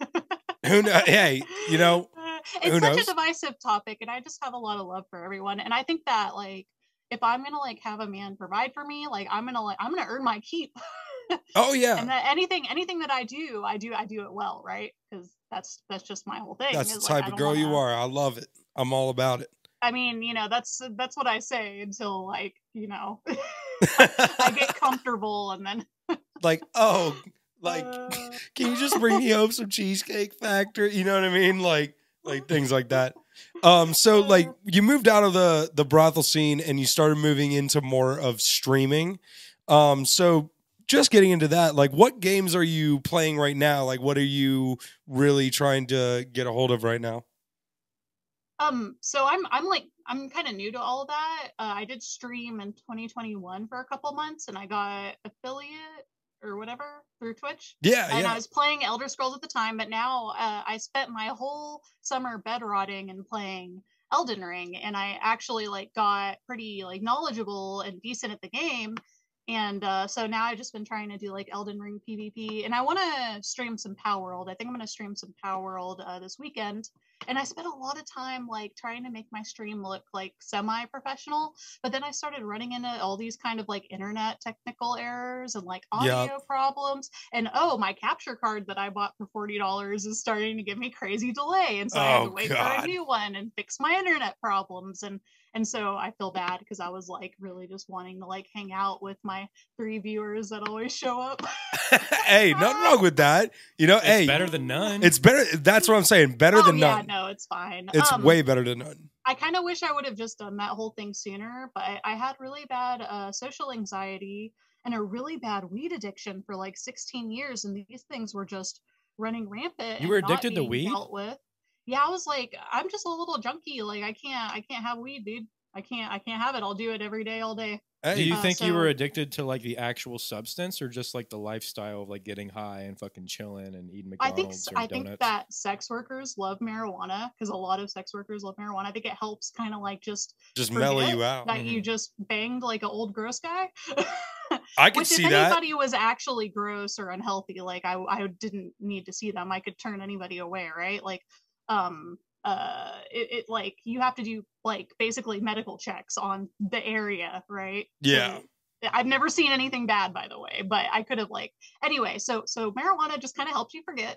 Who know? Hey, you know, it's who such knows? a divisive topic, and I just have a lot of love for everyone. And I think that like if I'm gonna like have a man provide for me, like I'm gonna like I'm gonna earn my keep. Oh yeah, And that anything anything that I do, I do I do it well, right? Because that's that's just my whole thing. that's the is, like, I type of don't girl you wanna- are. I love it. I'm all about it. I mean, you know, that's that's what I say until like you know I get comfortable, and then Like, oh, Like, Uh, can you just bring me home some Cheesecake Factory? You know what I mean? Like, like things like that. Um, so like you moved out of the the brothel scene and you started moving into more of streaming. Um, so just getting into that, like, what games are you playing right now? Like, what are you really trying to get a hold of right now? Um, so I'm I'm like I'm kind of new to all of that. Uh, I did stream in twenty twenty-one for a couple months, and I got affiliate or whatever through Twitch. Yeah, And yeah. I was playing Elder Scrolls at the time, but now uh, I spent my whole summer bed rotting and playing Elden Ring, and I actually like got pretty like knowledgeable and decent at the game. And uh, so now I've just been trying to do like Elden Ring PvP, and I want to stream some Power World. I think I'm going to stream some Power World uh, this weekend. And I spent a lot of time like trying to make my stream look like semi-professional, but then I started running into all these kind of like internet technical errors and like audio Yep. problems. And oh, my capture card that I bought for forty dollars is starting to give me crazy delay, and so I had Oh, to wait for God. a new one and fix my internet problems. And and so I feel bad because I was like really just wanting to like hang out with my three viewers that always show up. Hey, nothing wrong with that. You know, It's hey, better than none. it's better. That's what I'm saying. Better oh than yeah, none. no, it's fine. It's Um, way better than none. I kind of wish I would have just done that whole thing sooner, but I, I had really bad uh, social anxiety and a really bad weed addiction for like sixteen years, and these things were just running rampant. You were and not addicted to being weed? Dealt with. Yeah, I was like, I'm just a little junkie. Like, I can't, I can't have weed, dude. I can't, I can't have it. I'll do it every day, all day. Do Hey, you Uh, think you were so- addicted to like the actual substance or just like the lifestyle of like getting high and fucking chilling and eating I think, McDonald's s- or I donuts? think that sex workers love marijuana because a lot of sex workers love marijuana. I think it helps kind of like just just mellow forget you out. that you Mhm. just banged like an old gross guy. I can Which, see if that. anybody was actually gross or unhealthy, like I, I didn't need to see them. I could turn anybody away, right? Like, um, uh, it, it like you have to do like basically medical checks on the area, right? Yeah. To- I've never seen anything bad, by the way, but I could have like anyway. So, so marijuana just kind of helps you forget,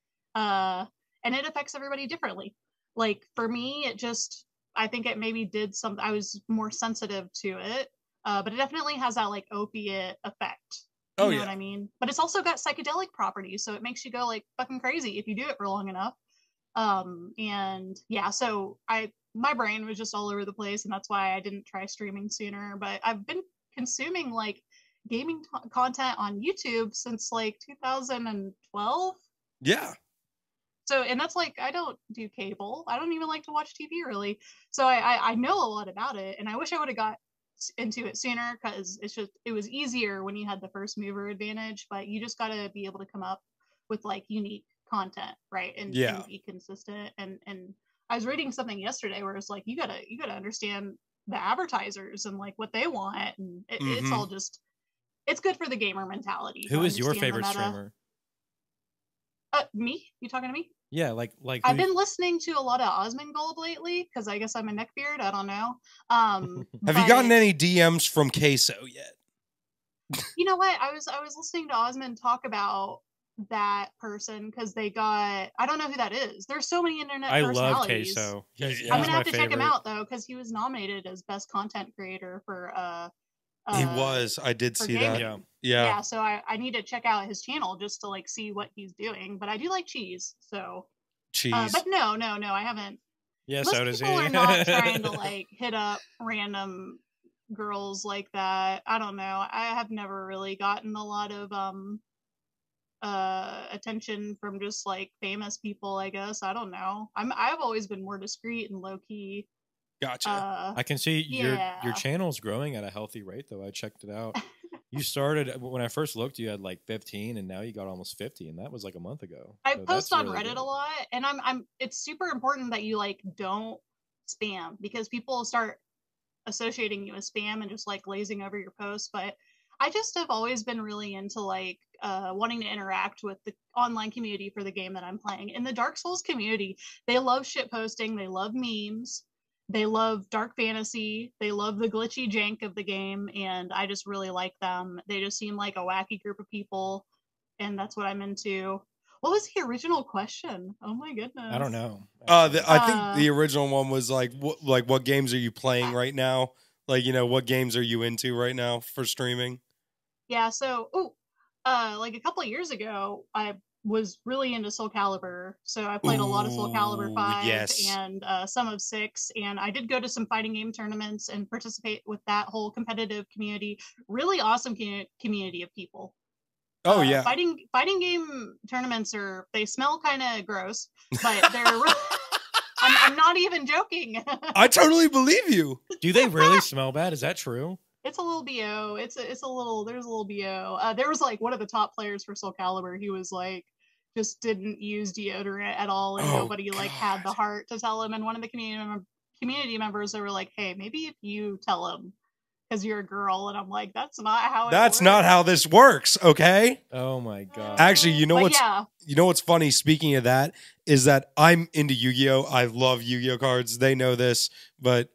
uh, and it affects everybody differently. Like for me, it just I think it maybe did some. I was more sensitive to it. Uh, but it definitely has that like opiate effect. You Oh, know yeah. what I mean? But it's also got psychedelic properties, so it makes you go like fucking crazy if you do it for long enough. Um, and yeah, so I my brain was just all over the place, and that's why I didn't try streaming sooner. But I've been consuming like gaming t- content on YouTube since like two thousand twelve. Yeah. So, and that's like I don't do cable. I don't even like to watch T V really. So I I, I know a lot about it, and I wish I would have got s- into it sooner because it's just it was easier when you had the first mover advantage. But you just got to be able to come up with like unique content, right? And, Yeah. and be consistent. And and I was reading something yesterday where it's like you gotta you gotta understand the advertisers and like what they want, and it, it's Mhm. all just it's good for the gamer mentality. to Who is your understand the favorite meta. streamer? Uh, me? You talking to me? Yeah, like like I've who- been listening to a lot of Osmongold lately because I guess I'm a neckbeard. I don't know. Um, Have you gotten but any D Ms from Queso yet? You know what? I was I was listening to Osmond talk about that person because they got I don't know who that is. There's so many internet I love personalities. Queso. He's- He's I'm Yeah. gonna my have to check him favorite. out though because he was nominated as best content creator for uh. uh He was. I did for see that. gaming. Yeah. Yeah. Yeah, so I, I need to check out his channel just to like see what he's doing. But I do like cheese, so Cheese. uh, but no, no, no, I haven't. Yeah, Most so does he. people are not trying to like hit up random girls like that. I don't know. I have never really gotten a lot of um uh attention from just like famous people, I guess. I don't know. I'm I've always been more discreet and low key. Gotcha. Uh I can see your Yeah. your channel's growing at a healthy rate though. I checked it out. You started when I first looked, you had like fifteen, and now you got almost fifty, and that was like a month ago. I So that's post on really Reddit good. a lot, and I'm I'm it's super important that you like don't spam because people start associating you with spam and just like glazing over your posts. But I just have always been really into like uh, wanting to interact with the online community for the game that I'm playing. In the Dark Souls community, they love shit posting, they love memes, they love dark fantasy, they love the glitchy jank of the game, and I just really like them. They just seem like a wacky group of people, and that's what I'm into. What was the original question? Oh my goodness. I don't know. Uh, the, I think Uh, the original one was like, what, like what games are you playing right now? Like, you know, what games are you into right now for streaming? Yeah, so oh, uh, like a couple of years ago, I was really into Soul Calibur, so I played a lot of Soul Calibur Ooh, five yes. and uh, some of six, and I did go to some fighting game tournaments and participate with that whole competitive community. Really awesome commu- community of people. Oh Uh, yeah. fighting fighting game tournaments are they smell kind of gross, but they're. Re- I'm, I'm not even joking. I totally believe you. Do they really smell bad? Is that true? It's a little B O. It's a, it's a little, there's a little B O. Uh, there was like one of the top players for Soul Calibur. He was like, just didn't use deodorant at all. And Oh, nobody like had the God. heart to tell him. And one of the community, mem- community members, they were like, hey, maybe if you tell him because you're a girl. And I'm like, that's not how it That's works. not how this works, okay? Oh my god. Actually, you know But what's yeah, you know what's funny, speaking of that, is that I'm into Yu-Gi-Oh! I love Yu-Gi-Oh! Cards. They know this, but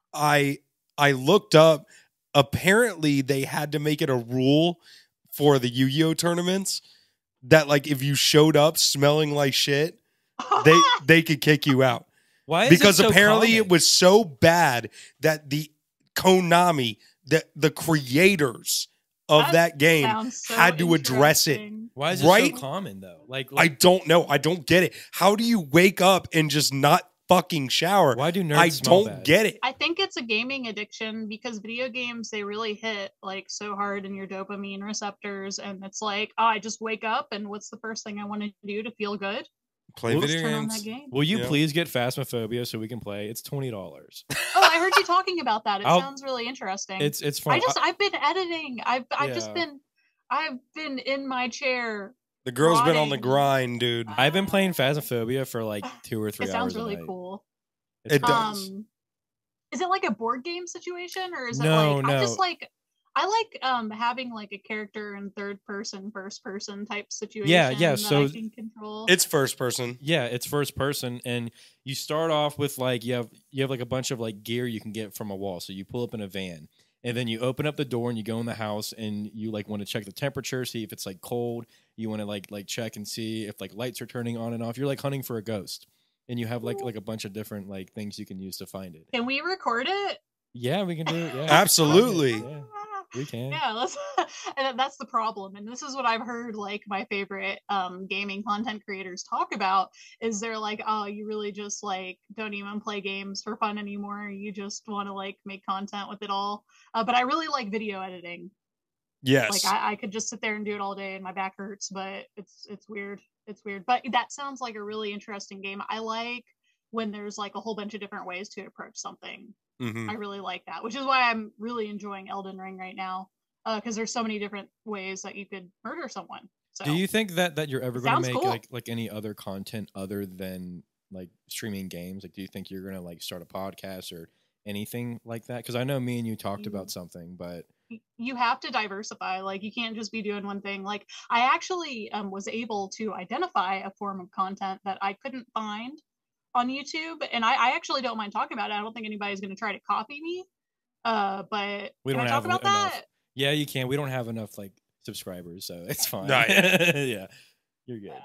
I I looked up, apparently they had to make it a rule for the Yu-Gi-Oh! Tournaments that like if you showed up smelling like shit, they they could kick you out. Why is Because it so apparently common? it was so bad that the Konami, the the creators of That that game sounds so had to address it. interesting. Why is it right? so common though? Like, I like don't know. I don't get it. How do you wake up and just not fucking shower? why do nerds I smell don't bad? get it. I think it's a gaming addiction because video games they really hit like so hard in your dopamine receptors, and it's like, oh, I just wake up and what's the first thing I want to do to feel good? Play Well, video Turn on games. that game. Will you Yeah. please get Phasmophobia so we can play? It's twenty dollars. Oh, I heard you talking about that. It I'll- sounds really interesting. It's it's fun. I just I've been editing. I've I've just Yeah. been I've been in my chair. The girl's been on the Rotting. grind, dude. I've been playing Phasmophobia for like two or three It hours. sounds a really night. cool. It's It fun. does. Um, is it like a board game situation or is it No, like I just no. like I like um having like a character in third person, first person type situation. Yeah, yeah, that so- I can control. It's first person. Yeah, it's first person, and you start off with like you have you have like a bunch of like gear you can get from a wall. So you pull up in a van, and then you open up the door and you go in the house, and you like want to check the temperature, see if it's like cold. You want to like like check and see if like lights are turning on and off. You're like hunting for a ghost, and you have like like a bunch of different like things you can use to find it. Can we record it? Yeah, we can do it. Yeah, Absolutely. Yeah, we can. Yeah, let's, and that's the problem. And this is what I've heard like my favorite um gaming content creators talk about is they're like, oh, you really just like don't even play games for fun anymore. You just want to like make content with it all. Uh, but I really like video editing. Yes. Like I, I could just sit there and do it all day and my back hurts, but it's it's weird. It's weird. But that sounds like a really interesting game. I like when there's like a whole bunch of different ways to approach something. Mhm. I really like that, which is why I'm really enjoying Elden Ring right now. Because there's so many different ways that you could murder someone. So Do you think that that you're ever going Sounds to make cool. like like any other content other than like streaming games? Like, do you think you're going to like start a podcast or anything like that? Because I know me and you talked Mm. about something, but y- you have to diversify. Like you can't just be doing one thing. Like I actually um, was able to identify a form of content that I couldn't find on YouTube, and I, I actually don't mind talking about it. I don't think anybody's going to try to copy me. Uh, but We can don't I talk have about enough. that? yeah, you can. We don't have enough like subscribers, so it's fine. Right. yeah, you're good.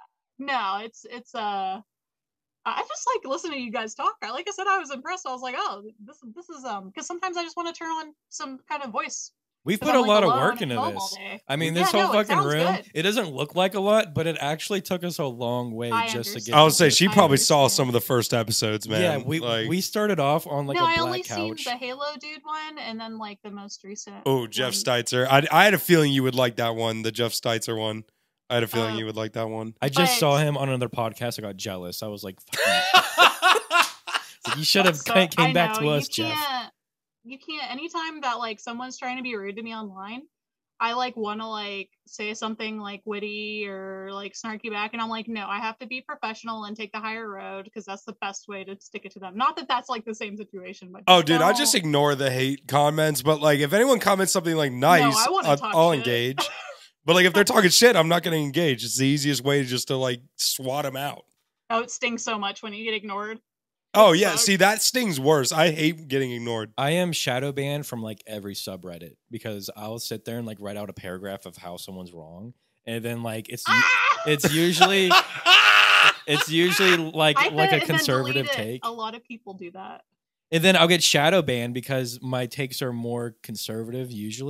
No, it's it's uh I just like listening to you guys talk. I- Like I said, I was impressed. I was like, oh, this this is um because sometimes I just want to turn on some kind of voice. We've 'cause put I'm, a like, lot of alone work at into home all this. day. I mean, Yeah, this whole no, it fucking sounds room, good. it doesn't look like a lot, but it actually took us a long way I just to understand. get. I would into say this. she I probably saw understand. some of the first episodes, man. Yeah, we like, we started off on like no, a I black only couch. seen the Halo dude one, and then like the most recent. oh, Jeff one. Steitzer. I, I had a feeling you would like that one, the Jeff Steitzer one. I had a feeling Uh, you would like that one. I just But- saw him on another podcast. I got jealous. I was like, fucking, you should have So, came I back know, to us, you Jeff. can't, You can't. Anytime that like someone's trying to be rude to me online, I like want to like say something like witty or like snarky back, and I'm like, no, I have to be professional and take the higher road because that's the best way to stick it to them. Not that that's like the same situation, but Oh, just dude, I just don't- ignore the hate comments. But like, if anyone comments something like nice, I wanna I'll, talk I'll shit. engage. But like, if they're talking shit, I'm not going to engage. It's the easiest way just to like swat them out. Oh, it stings so much when you get ignored. Oh yeah, sucks. see that stings worse. I hate getting ignored. I am shadow banned from like every subreddit because I'll sit there and like write out a paragraph of how someone's wrong, and then like it's u- Ah! it's usually it's usually like I like bet- a and then conservative delete it. take, A lot of people do that. and then I'll get shadow banned because my takes are more conservative usually,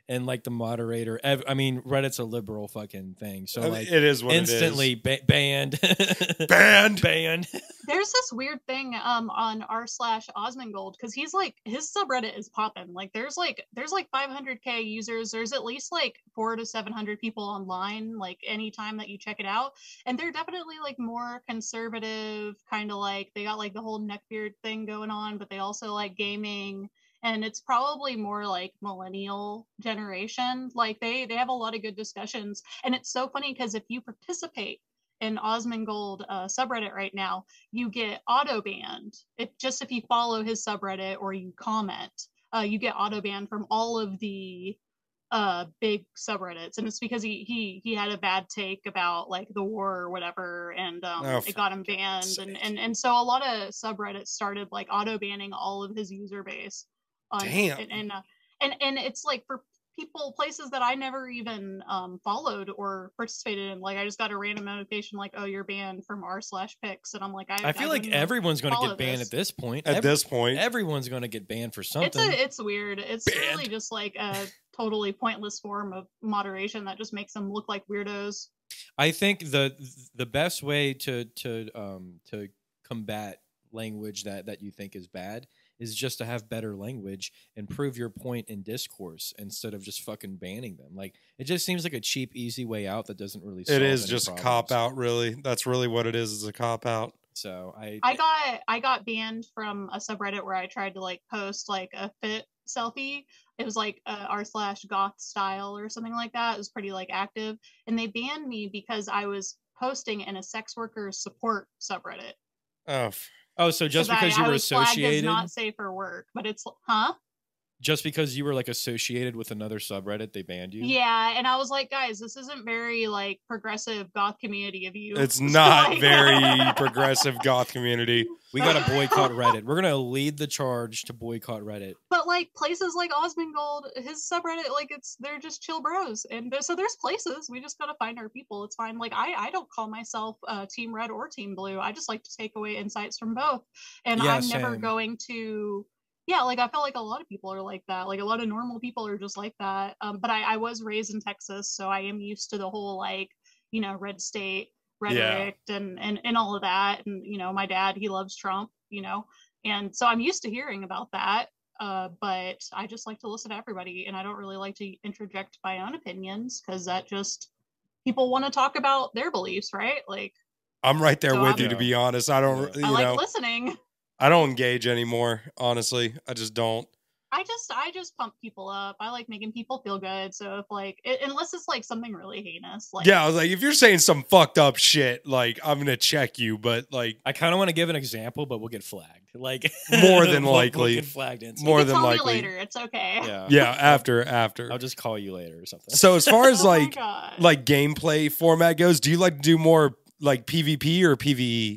and like the moderator. Ev- I mean, Reddit's a liberal fucking thing, so I mean, like it is what instantly it ba- banned, is. Banned, banned. There's this weird thing um on r slash Osmongold because he's like his subreddit is popping. Like there's like there's like five hundred K users. There's at least like four to seven hundred people online. Like anytime that you check it out, and they're definitely like more conservative, kind of like they got like the whole neckbeard thing going on, but they also like gaming. And it's probably more like millennial generation. Like they they have a lot of good discussions, and it's so funny because if you participate in Osmongold uh, subreddit right now, you get auto banned. If just if you follow his subreddit or you comment, uh, you get auto banned from all of the uh, big subreddits, and it's because he he he had a bad take about like the war or whatever, and um, Oh, it got him banned, and, and and so a lot of subreddits started like auto banning all of his user base. On, Damn. and and, uh, and and it's like for people places that I never even um followed or participated in. Like I just got a random notification like, oh, you're banned from r slash pics, and I'm like, I, I feel I like everyone's going to follow get banned this. at this point. At Every- this point, everyone's going to get banned for something. It's a, it's weird. It's Banned. really just like a totally pointless form of moderation that just makes them look like weirdos. I think the the best way to to um to combat language that that you think is bad is just to have better language and prove your point in discourse instead of just fucking banning them. Like it just seems like a cheap, easy way out that doesn't really solve it is any just a problems. cop out. Really, that's really what it is. Is a cop out. So I I got I got banned from a subreddit where I tried to like post like a fit selfie. It was like uh, r slash goth style or something like that. It was pretty like active, and they banned me because I was posting in a sex worker support subreddit. Oh, f- oh so just 'Cause because I, you I were was flagged as associated not safe for work, but it's huh? just because you were like associated with another subreddit they banned you. Yeah, and I was like, guys, this isn't very like progressive goth community of you. it's not Like- very progressive goth community. We got to boycott Reddit. We're gonna lead the charge to boycott Reddit. But like places like Osmongold, his subreddit, like it's they're just chill bros, and there, so there's places we just gotta find our people. It's fine. Like I I don't call myself uh, Team Red or Team Blue. I just like to take away insights from both, and Yeah, I'm never same. going to. Yeah, like I feel like a lot of people are like that. Like a lot of normal people are just like that. Um, but I, I was raised in Texas, so I am used to the whole like you know red state rhetoric and, and and all of that. And you know, my dad, he loves Trump, you know, and so I'm used to hearing about that. Uh, but I just like to listen to everybody, and I don't really like to interject my own opinions because that just people want to talk about their beliefs, right? Like I'm right there So with I'm- you. To be honest, I don't. Yeah. I You like know, listening. I don't engage anymore. Honestly, I just don't. I just I just pump people up. I like making people feel good. So if like it, unless it's like something really heinous, like Yeah, I was like, if you're saying some fucked up shit, like I'm gonna check you. But like, I kind of want to give an example, but we'll get flagged. Like More than we'll- likely. we'll get flagged instantly. More you can than tell likely. me later. It's okay. Yeah. yeah, after after. I'll just call you later or something. So as far as Oh my like God. like gameplay format goes, do you like to do more like PvP or PvE?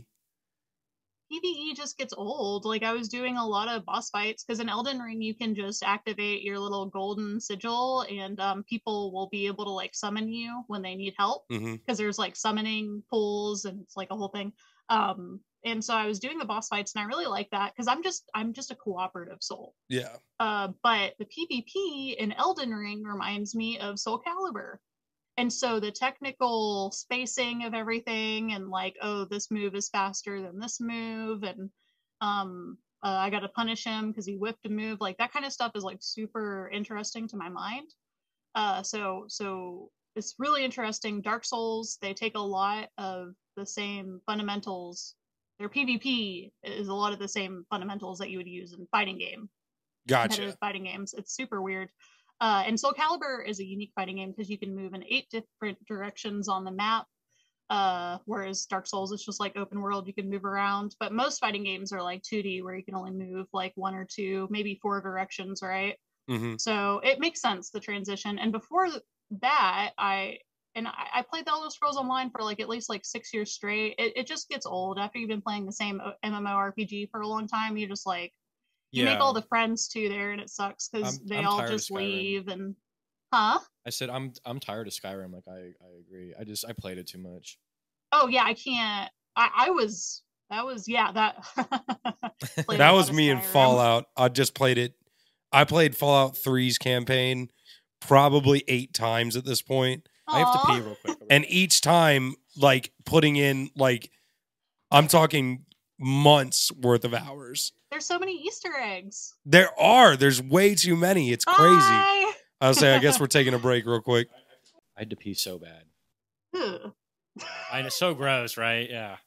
PvE just gets old. Like I was doing a lot of boss fights because in Elden Ring you can just activate your little golden sigil, and um, people will be able to like summon you when they need help Mm-hmm. because there's like summoning pools and it's like a whole thing. Um, and so I was doing the boss fights, and I really like that because I'm just I'm just a cooperative soul. Yeah. Uh, but the PvP in Elden Ring reminds me of Soul Calibur. And so the technical spacing of everything, and like, oh, this move is faster than this move, and um, uh, I got to punish him because he whipped a move. Like that kind of stuff is like super interesting to my mind. Uh, so so it's really interesting. Dark Souls, they take a lot of the same fundamentals. Their PvP is a lot of the same fundamentals that you would use in fighting game. Gotcha. Competitive fighting games. It's super weird. Uh, and Soul Calibur is a unique fighting game because you can move in eight different directions on the map. Uh, whereas Dark Souls is just like open world, you can move around. But most fighting games are like two D where you can only move like one or two, maybe four directions, right? Mm-hmm. So it makes sense, the transition. And before that, I and I, I played the Elder Scrolls Online for like at least like six years straight. It, it just gets old after you've been playing the same MMORPG for a long time. You just like you yeah. make all the friends too there, and it sucks because I'm- they I'm all tired of just Skyrim. leave and huh? I said I'm I'm tired of Skyrim. Like I I agree. I just I played it too much. Oh yeah, I can't. I I was that was yeah that. played a That lot was of me in Skyrim. Fallout. I just played it. I played Fallout three's campaign probably eight times at this point. I have to Aw. pee real quick. And each time, like, putting in, like, I'm talking months worth of hours. There's so many Easter eggs. There are. There's way too many. It's crazy. Bye. I'll say, I guess we're taking a break real quick. I had to pee so bad. Ugh. I know, so gross, right? Yeah.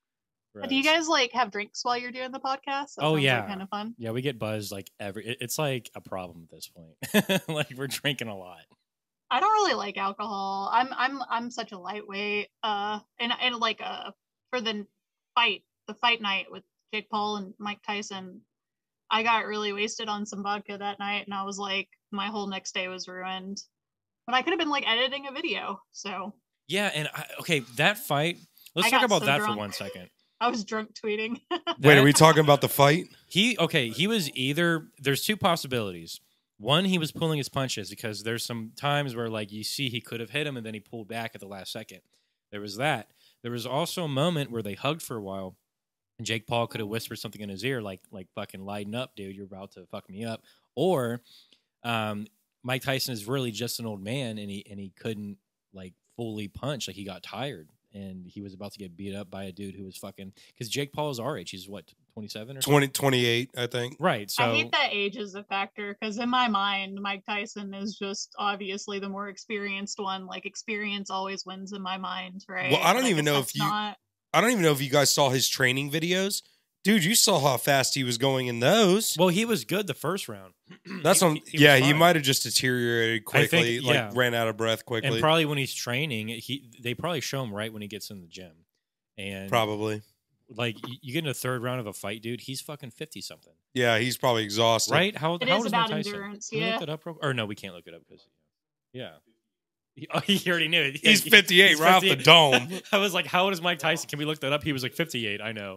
Do you Gross. guys like have drinks while you're doing the podcast? Oh, yeah. kind of fun. Yeah, we get buzzed like every. it- It's like a problem at this point. Like we're drinking a lot. I don't really like alcohol. I'm I'm I'm such a lightweight. Uh, and and like uh for the fight, the fight night with Jake Paul and Mike Tyson, I got really wasted on some vodka that night, and I was like, my whole next day was ruined. But I could have been like editing a video, so Yeah, and I, okay, that fight. Let's I talk got about so that for drunk. one second. I was drunk tweeting. Wait, That- are we talking about the fight? He okay. He was either there's two possibilities. One, he was pulling his punches because there's some times where like you see he could have hit him and then he pulled back at the last second. There was that. There was also a moment where they hugged for a while, and Jake Paul could have whispered something in his ear like like fucking lighten up, dude. You're about to fuck me up. Or, um, Mike Tyson is really just an old man and he and he couldn't like fully punch. Like he got tired. And he was about to get beat up by a dude who was fucking because Jake Paul is our age. He's what, twenty-seven or something? twenty, twenty-eight, I think. Right. So I hate that age is a factor because in my mind, Mike Tyson is just obviously the more experienced one. Like experience always wins in my mind, right? Well, I don't Like, even know that's if you- not- I don't even know if you guys saw his training videos. Dude, you saw how fast he was going in those. well, he was good the first round. That's He- on. he was Yeah, he fine. might have just deteriorated I think- quickly, yeah. like ran out of breath quickly. And probably when he's training, he they probably show him right when he gets in the gym. And Probably. like y- you get in the third round of a fight, dude. He's fucking fifty something, Yeah, he's probably exhausted. right? How, It how is old is Mike about Tyson? endurance, Can we yeah. look it up, real- or no, we can't look it up because yeah. He, oh, he already knew it. He's Yeah, fifty-eight, he's right off the fifty-eight. dome. I was like, how old is Mike Tyson? Can we look that up? He was like fifty-eight. I know.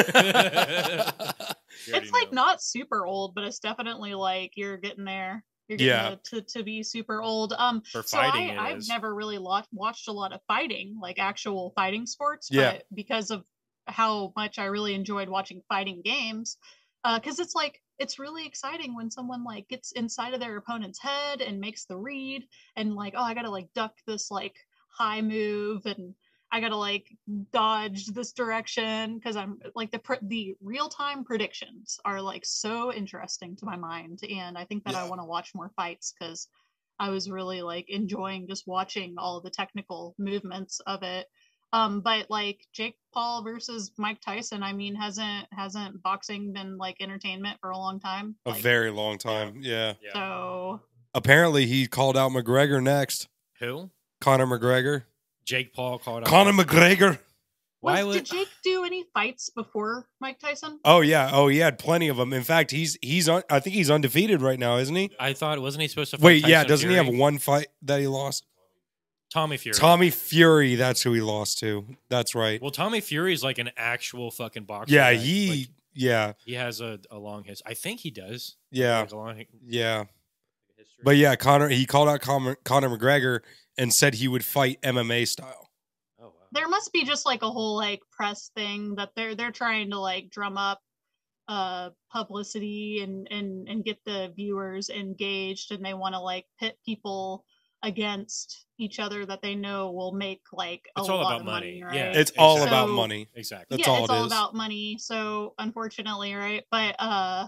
It's like not super old, but it's definitely like you're getting there. You're getting Yeah. to, to, to be super old. Um, For so fighting, I, it I've is. never really lo- watched a lot of fighting, like actual fighting sports. Yeah. But because of how much I really enjoyed watching fighting games, because it's like it's really exciting when someone like gets inside of their opponent's head and makes the read, and like, oh, I gotta like duck this like high move, and I gotta like dodge this direction because I'm like the pr- the real time predictions are like so interesting to my mind, and I think that I Yeah. want to watch more fights because I was really like enjoying just watching all the technical movements of it. Um, but like Jake Paul versus Mike Tyson, I mean, hasn't hasn't boxing been like entertainment for a long time? A Like, very long time. Yeah. Yeah. so Apparently, he called out McGregor next. Who? Conor McGregor. Jake Paul called out. Conor McGregor. Why was, would did Jake do any fights before Mike Tyson? Oh yeah. Oh, he had plenty of them. In fact, he's he's un- I think he's undefeated right now, isn't he? I thought wasn't he supposed to? Fight Wait, yeah. Tyson Doesn't he Fury? have one fight that he lost? Tommy Fury? Tommy Fury. That's who he lost to. That's right. Well, Tommy Fury is like an actual fucking boxer. Yeah, that, he. like, yeah. he has a, a long history. I think he does. Yeah. Like a long Yeah. history. But yeah, Conor. He called out Conor, Conor McGregor and said he would fight M M A style. Oh wow. There must be just like a whole like press thing that they're they're trying to like drum up uh publicity and and and get the viewers engaged, and they want to like pit people against each other that they know will make like a It's all lot about of money. money, right? Yeah. It's all Exactly. about So- money. Exactly. That's yeah, all it's it all is. about money. So unfortunately, right? But uh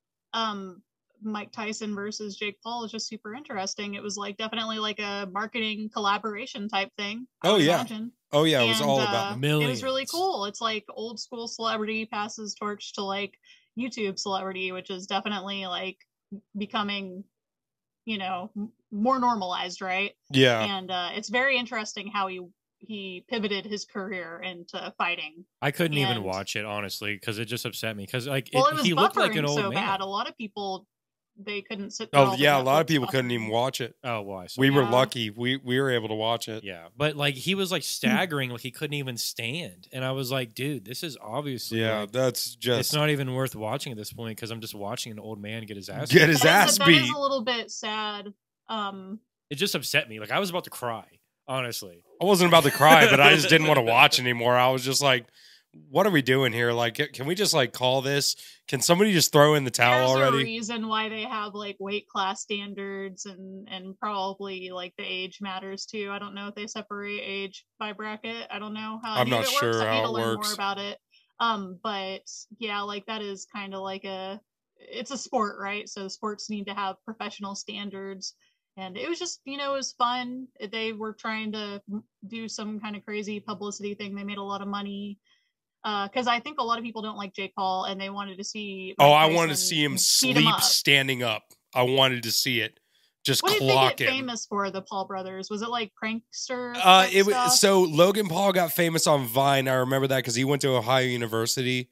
um Mike Tyson versus Jake Paul is just super interesting. It was like definitely like a marketing collaboration type thing. I Oh, would yeah. imagine. Oh yeah, it was And, all uh, about. It was really Millions. cool. It's like old school celebrity passes torch to like YouTube celebrity, which is definitely like becoming, you know, m- more normalized, right? Yeah. And uh, it's very interesting how he he pivoted his career into fighting. I couldn't even and- watch it honestly because it just upset me. Because like Well, it, it was he looked like buffering an old so man. bad. A lot of people they couldn't sit. through Oh all the yeah, a lot of Netflix people couldn't buffering. even watch it. Oh, well, I saw We were Yeah. lucky. We we were able to watch it. Yeah, but like he was like staggering, like he couldn't even stand, and I was like, dude, this is obviously Yeah, like, that's it's just not even worth watching at this point because I'm just watching an old man get his ass. get beat. his That is- ass that is beat. a little bit sad. Um, It just upset me. Like I was about to cry, honestly. I wasn't about to cry, but I just didn't want to watch anymore. I was just like, what are we doing here? Like, can we just like call this? Can somebody just throw in the towel There's already? a reason why they have like weight class standards and and probably like the age matters too. I don't know if they separate age by bracket. I don't know how I'm any not of it works. sure I need how to it learn works. more about it. Um, but yeah, like that is kind of like a it's a sport, right? So sports need to have professional standards. And it was just, you know, it was fun. They were trying to do some kind of crazy publicity thing. They made a lot of money because uh, I think a lot of people don't like Jake Paul, and they wanted to see. Oh, Mike I Tyson wanted to see him beat sleep up. standing up. I wanted to see it. Just What did they clock get him. famous for? The Paul brothers? Was it like prankster? Uh, type it was stuff? so Logan Paul got famous on Vine. I remember that because he went to Ohio University,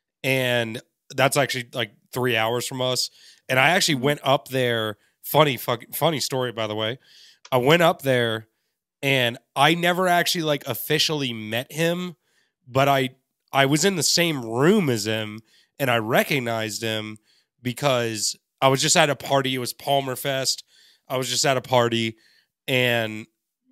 and that's actually like three hours from us. And I actually went up there. Funny, fucking funny story, by the way. I went up there, and I never actually like officially met him, but I I was in the same room as him, and I recognized him because I was just at a party. It was Palmer Fest. I was just at a party, and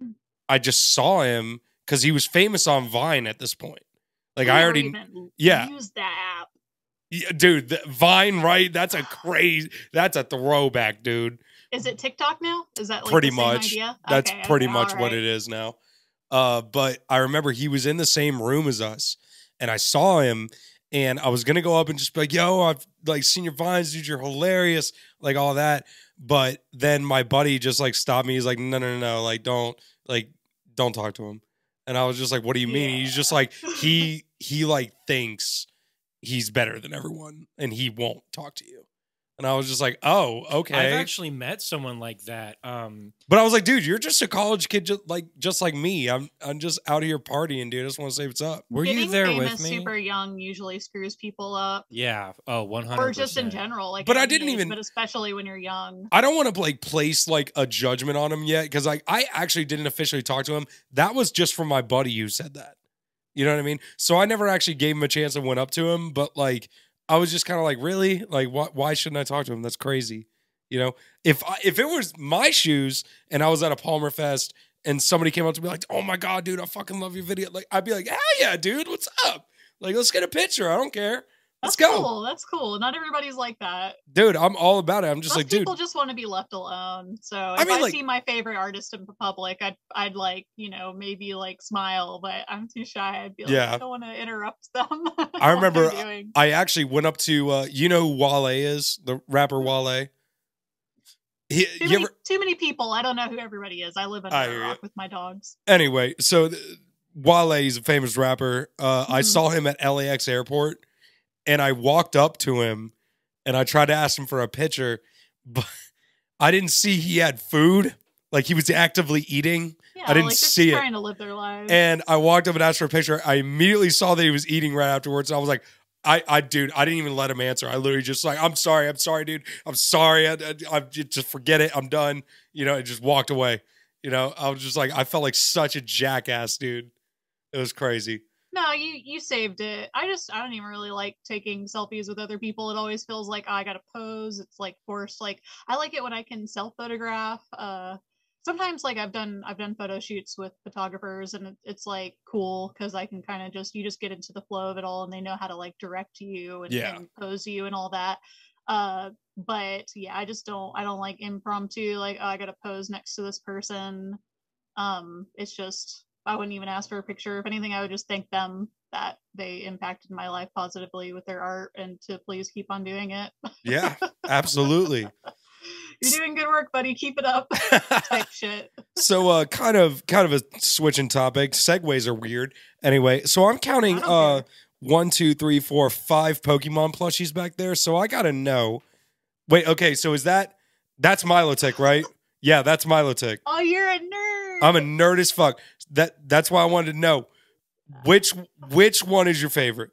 I just saw him because he was famous on Vine at this point. Like I, never already, even yeah, used that app. yeah, dude, the, Vine, right? That's a crazy. That's a throwback, dude. Is it TikTok now? Is that like Pretty the same much. idea? That's Okay, pretty okay, much all what right. it is now. Uh, but I remember he was in the same room as us, and I saw him, and I was gonna go up and just be like, "Yo, I've like seen your Vines, dude. You're hilarious," like all that. But then my buddy just like stopped me. He's like, "No, no, no, no, like don't like don't talk to him." And I was just like, "What do you mean?" Yeah. He's just like he he like thinks he's better than everyone, and he won't talk to you. And I was just like, "Oh, okay." I've actually met someone like that. Um, But I was like, dude, you're just a college kid, just like just like me. I'm I'm just out here partying, dude. I just want to say what's up. were Getting you there famous with me? super young usually screws people up, Yeah. Oh, one hundred. or just in general. Like, But at I any didn't age, even- But especially when you're young. I don't want to like place like a judgment on him yet because like I actually didn't officially talk to him. That was just from my buddy who said that. You know what I mean? So I never actually gave him a chance and went up to him. But like I was just kind of like, really? Like, wh- why shouldn't I talk to him? That's crazy. You know, if I, if it was my shoes and I was at a Palmer Fest and somebody came up to me like, "Oh my god, dude, I fucking love your video," like I'd be like, "Hell yeah, dude, what's up? Like, let's get a picture. I don't care. Let's That's go, cool. That's cool. Not everybody's like that. dude. I'm all about it. I'm just Most like, dude, people just want to be left alone. So if I, mean, like- see my favorite artist in public, I'd I'd like, you know, maybe like smile, but I'm too shy. I'd be like, Yeah. I don't want to interrupt them. I what they're remember doing. I actually went up to uh, you know who Wale is, the rapper Wale. He, Too you many, ever, too many people. I don't know who everybody is. I live under I a hear ya. rock with my dogs. anyway, so th- Wale is a famous rapper. Uh, I Mhm. saw him at L A X airport, and I walked up to him, and I tried to ask him for a picture, but I didn't see he had food. Like he was actively eating. Yeah, I didn't like, they're see just it. trying to live their lives. And I walked up and asked for a picture. I immediately saw that he was eating right afterwards. I was like, I, I, dude, I didn't even let him answer. I literally just like, I'm sorry, I'm sorry, dude, I'm sorry. I, I, I just forget it. I'm done. You know, and just walked away. You know, I was just like, I felt like such a jackass, dude. It was crazy. No, you you saved it. I just I don't even really like taking selfies with other people. It always feels like oh, I gotta pose. It's like forced. Like I like it when I can self photograph. Uh, sometimes like I've done I've done photo shoots with photographers, and it, it's like cool because I can kind of just you just get into the flow of it all, and they know how to like direct you and, Yeah. and pose you and all that. Uh, but yeah, I just don't I don't like impromptu. Like oh, I gotta pose next to this person. Um, it's just. I wouldn't even ask for a picture. If anything, I would just thank them that they impacted my life positively with their art and to please keep on doing it. Yeah, absolutely. You're doing good work, buddy. Keep it up. Type shit. So, uh, kind of, kind of a switching topic. Segues are weird. Anyway, so I'm counting I don't uh, care. one, two, three, four, five Pokemon plushies back there. So I gotta know. Wait, okay. So is that that's Milotic, right? Yeah, that's Milotic. Oh, you're a nerd. I'm a nerd as fuck. That that's why I wanted to know which which one is your favorite.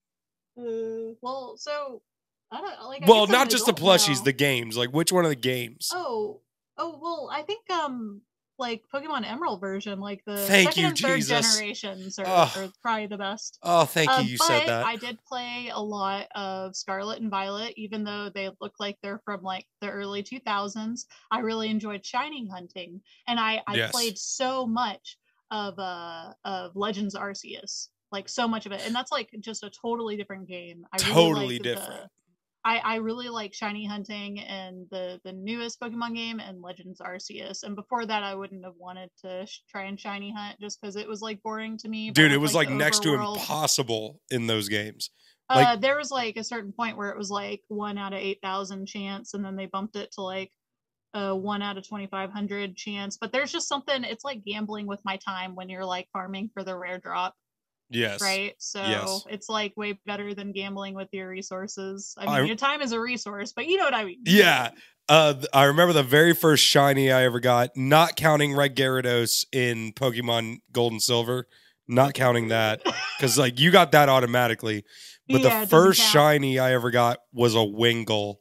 Uh, well, so I don't like. I Well, guess as not an just the adult plushies, now- the games. Like which one of the games? Oh, oh well, I think um like Pokemon Emerald version, like the Thank second you, and third Jesus. generations are, Ugh. are probably the best. Oh, thank you. Uh, You but said that. I did play a lot of Scarlet and Violet, even though they look like they're from like the early two thousands. I really enjoyed Shining Hunting, and I I Yes. played so much of uh of Legends Arceus. like so much of it, and that's like just a totally different game. I really Totally like different. The, I, I really like shiny hunting and the the newest Pokemon game and Legends Arceus. And before that, I wouldn't have wanted to sh- try and shiny hunt just because it was like boring to me. But Dude, with, it was like, the next to overworld- impossible in those games. Uh, Like, there was like a certain point where it was like one out of eight thousand chance, and then they bumped it to like a one out of twenty five hundred chance. But there's just something. It's like gambling with my time when you're like farming for the rare drop. yes. Right, so Yes. it's like way better than gambling with your resources. I mean, I- your time is a resource, but you know what I mean. Yeah. Uh, th- I remember the very first shiny I ever got, not counting Red Gyarados in Pokemon Gold and Silver, not counting that, because like you got that automatically. But Yeah, it the doesn't first count. shiny I ever got was a Wingull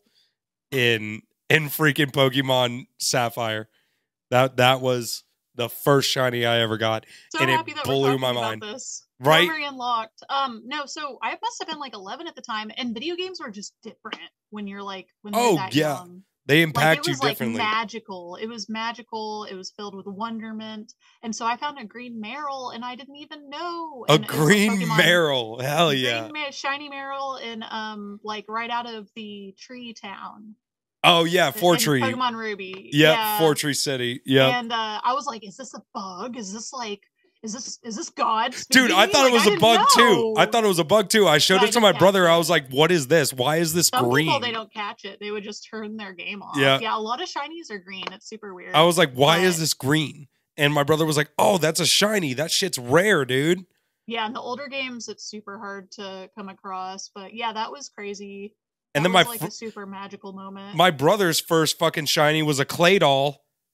in in freaking Pokemon Sapphire. That that was the first shiny I ever got, So and it happy that blew we're talking my about mind. this. Right? Memory unlocked. Um, no, so I must have been like eleven at the time, and video games were just different when you're like when Oh, you're that yeah. young. They Like impact it you was like differently. magical. It was magical. It was filled with wonderment. And so I found a green Meryl, and I didn't even know. A And it was, like, green Pokemon- Meryl, hell green yeah! Ma- shiny Meryl in um like right out of the tree town. Oh yeah, in Fortree. Pokemon Ruby. Yep, yeah. Fortree City. Yep. And uh, I was like, is this a bug? Is this like, is this is this God? Dude, I speaking? thought it Like, was I a didn't bug too. know. I thought it was a bug too. I showed Yeah, I it to my didn't brother. catch I it. was like, "What is this? Why is this Some green?" people they don't catch it. They would just turn their game off. Yeah. Yeah, a lot of shinies are green. It's super weird. I was like, "Why is But- this green?" And my brother was like, "Oh, that's a shiny. That shit's rare, dude." Yeah, in the older games, it's super hard to come across. But yeah, that was crazy. And That then my was like fr- a super magical moment. my brother's first fucking shiny was a Claydol,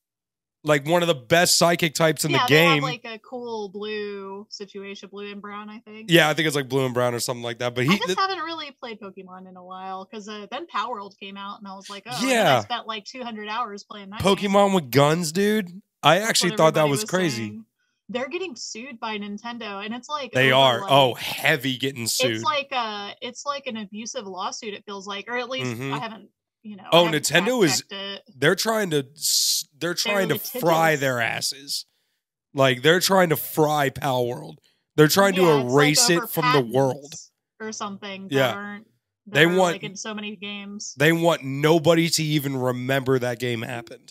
like one of the best psychic types in yeah, the they have game. like a cool blue situation, blue and brown, I think. Yeah, I think it's like blue and brown or something like that. But I he, just haven't really played Pokemon in a while because uh, then Power World came out and I was like, oh, and then Yeah. I spent like two hundred hours playing that. game. Pokemon with guns, dude. I That's actually what thought that everybody was crazy. saying. They're getting sued by Nintendo, and it's like They over, are. like- Oh, heavy getting sued. It's like uh it's like an abusive lawsuit. It feels like, or at least Mhm. I haven't, you know. I Oh, haven't Nintendo is- fact-checked it. They're trying to s- they're trying to litigious. fry their asses. Like they're trying to fry Pal World. They're trying Yeah, to it's like erase over it from the world. patents or something. That Yeah. aren't, that They are, want- like in so many games. They want nobody to even remember that game happened.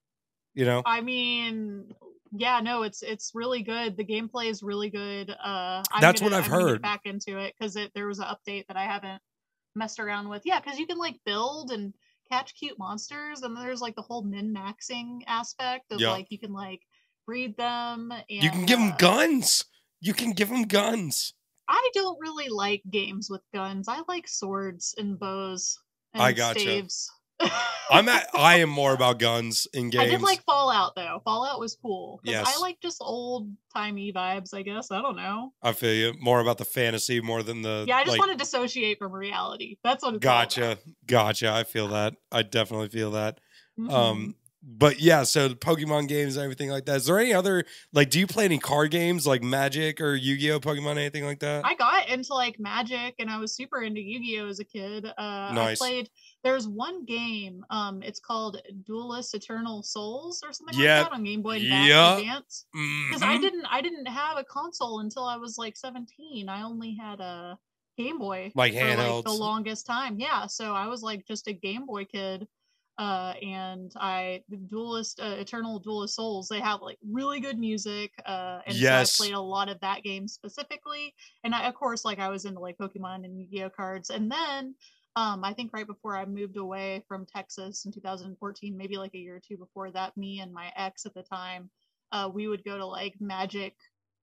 You know? I mean, yeah, no, it's it's really good. The gameplay is really good. Uh, I'm That's gonna, what I've I'm gonna get heard. back into it because there was an update that I haven't messed around with. Yeah, because you can like build and catch cute monsters, and there's like the whole min maxing aspect of Yeah. like you can like breed them. And, You can give them uh, guns. You can give them guns. I don't really like games with guns. I like swords and bows and I gotcha. staves. I'm at, I am more about guns in games. I did like Fallout though. Fallout was cool. 'cause Yes. I like just old timey vibes, I guess. I don't know. I feel you. More about the fantasy more than the Yeah, I just like, want to dissociate from reality. That's what it's all Gotcha. Gotcha. I feel that. I definitely feel that. about. Mhm. Um, but yeah, so the Pokemon games and everything like that. Is there any other like? Do you play any card games like Magic or Yu-Gi-Oh, Pokemon, anything like that? I got into like Magic and I was super into Yu-Gi-Oh as a kid. Uh Nice. I played there's one game, um, it's called Duelist Eternal Souls or something Yeah. like that on Game Boy Yeah. Advance. Because I Mhm. didn't I didn't have a console until I was like seventeen. I only had a Game Boy Like for like the handhelds. longest time. Yeah, so I was like just a Game Boy kid. Uh, and I the Duelist uh, Eternal Duelist Souls, they have like really good music. Uh, and Yes. so I played a lot of that game specifically. And I, of course, like I was into like Pokemon and Yu-Gi-Oh cards. And then um, I think right before I moved away from Texas in two thousand fourteen, maybe like a year or two before that, me and my ex at the time, uh, we would go to like Magic,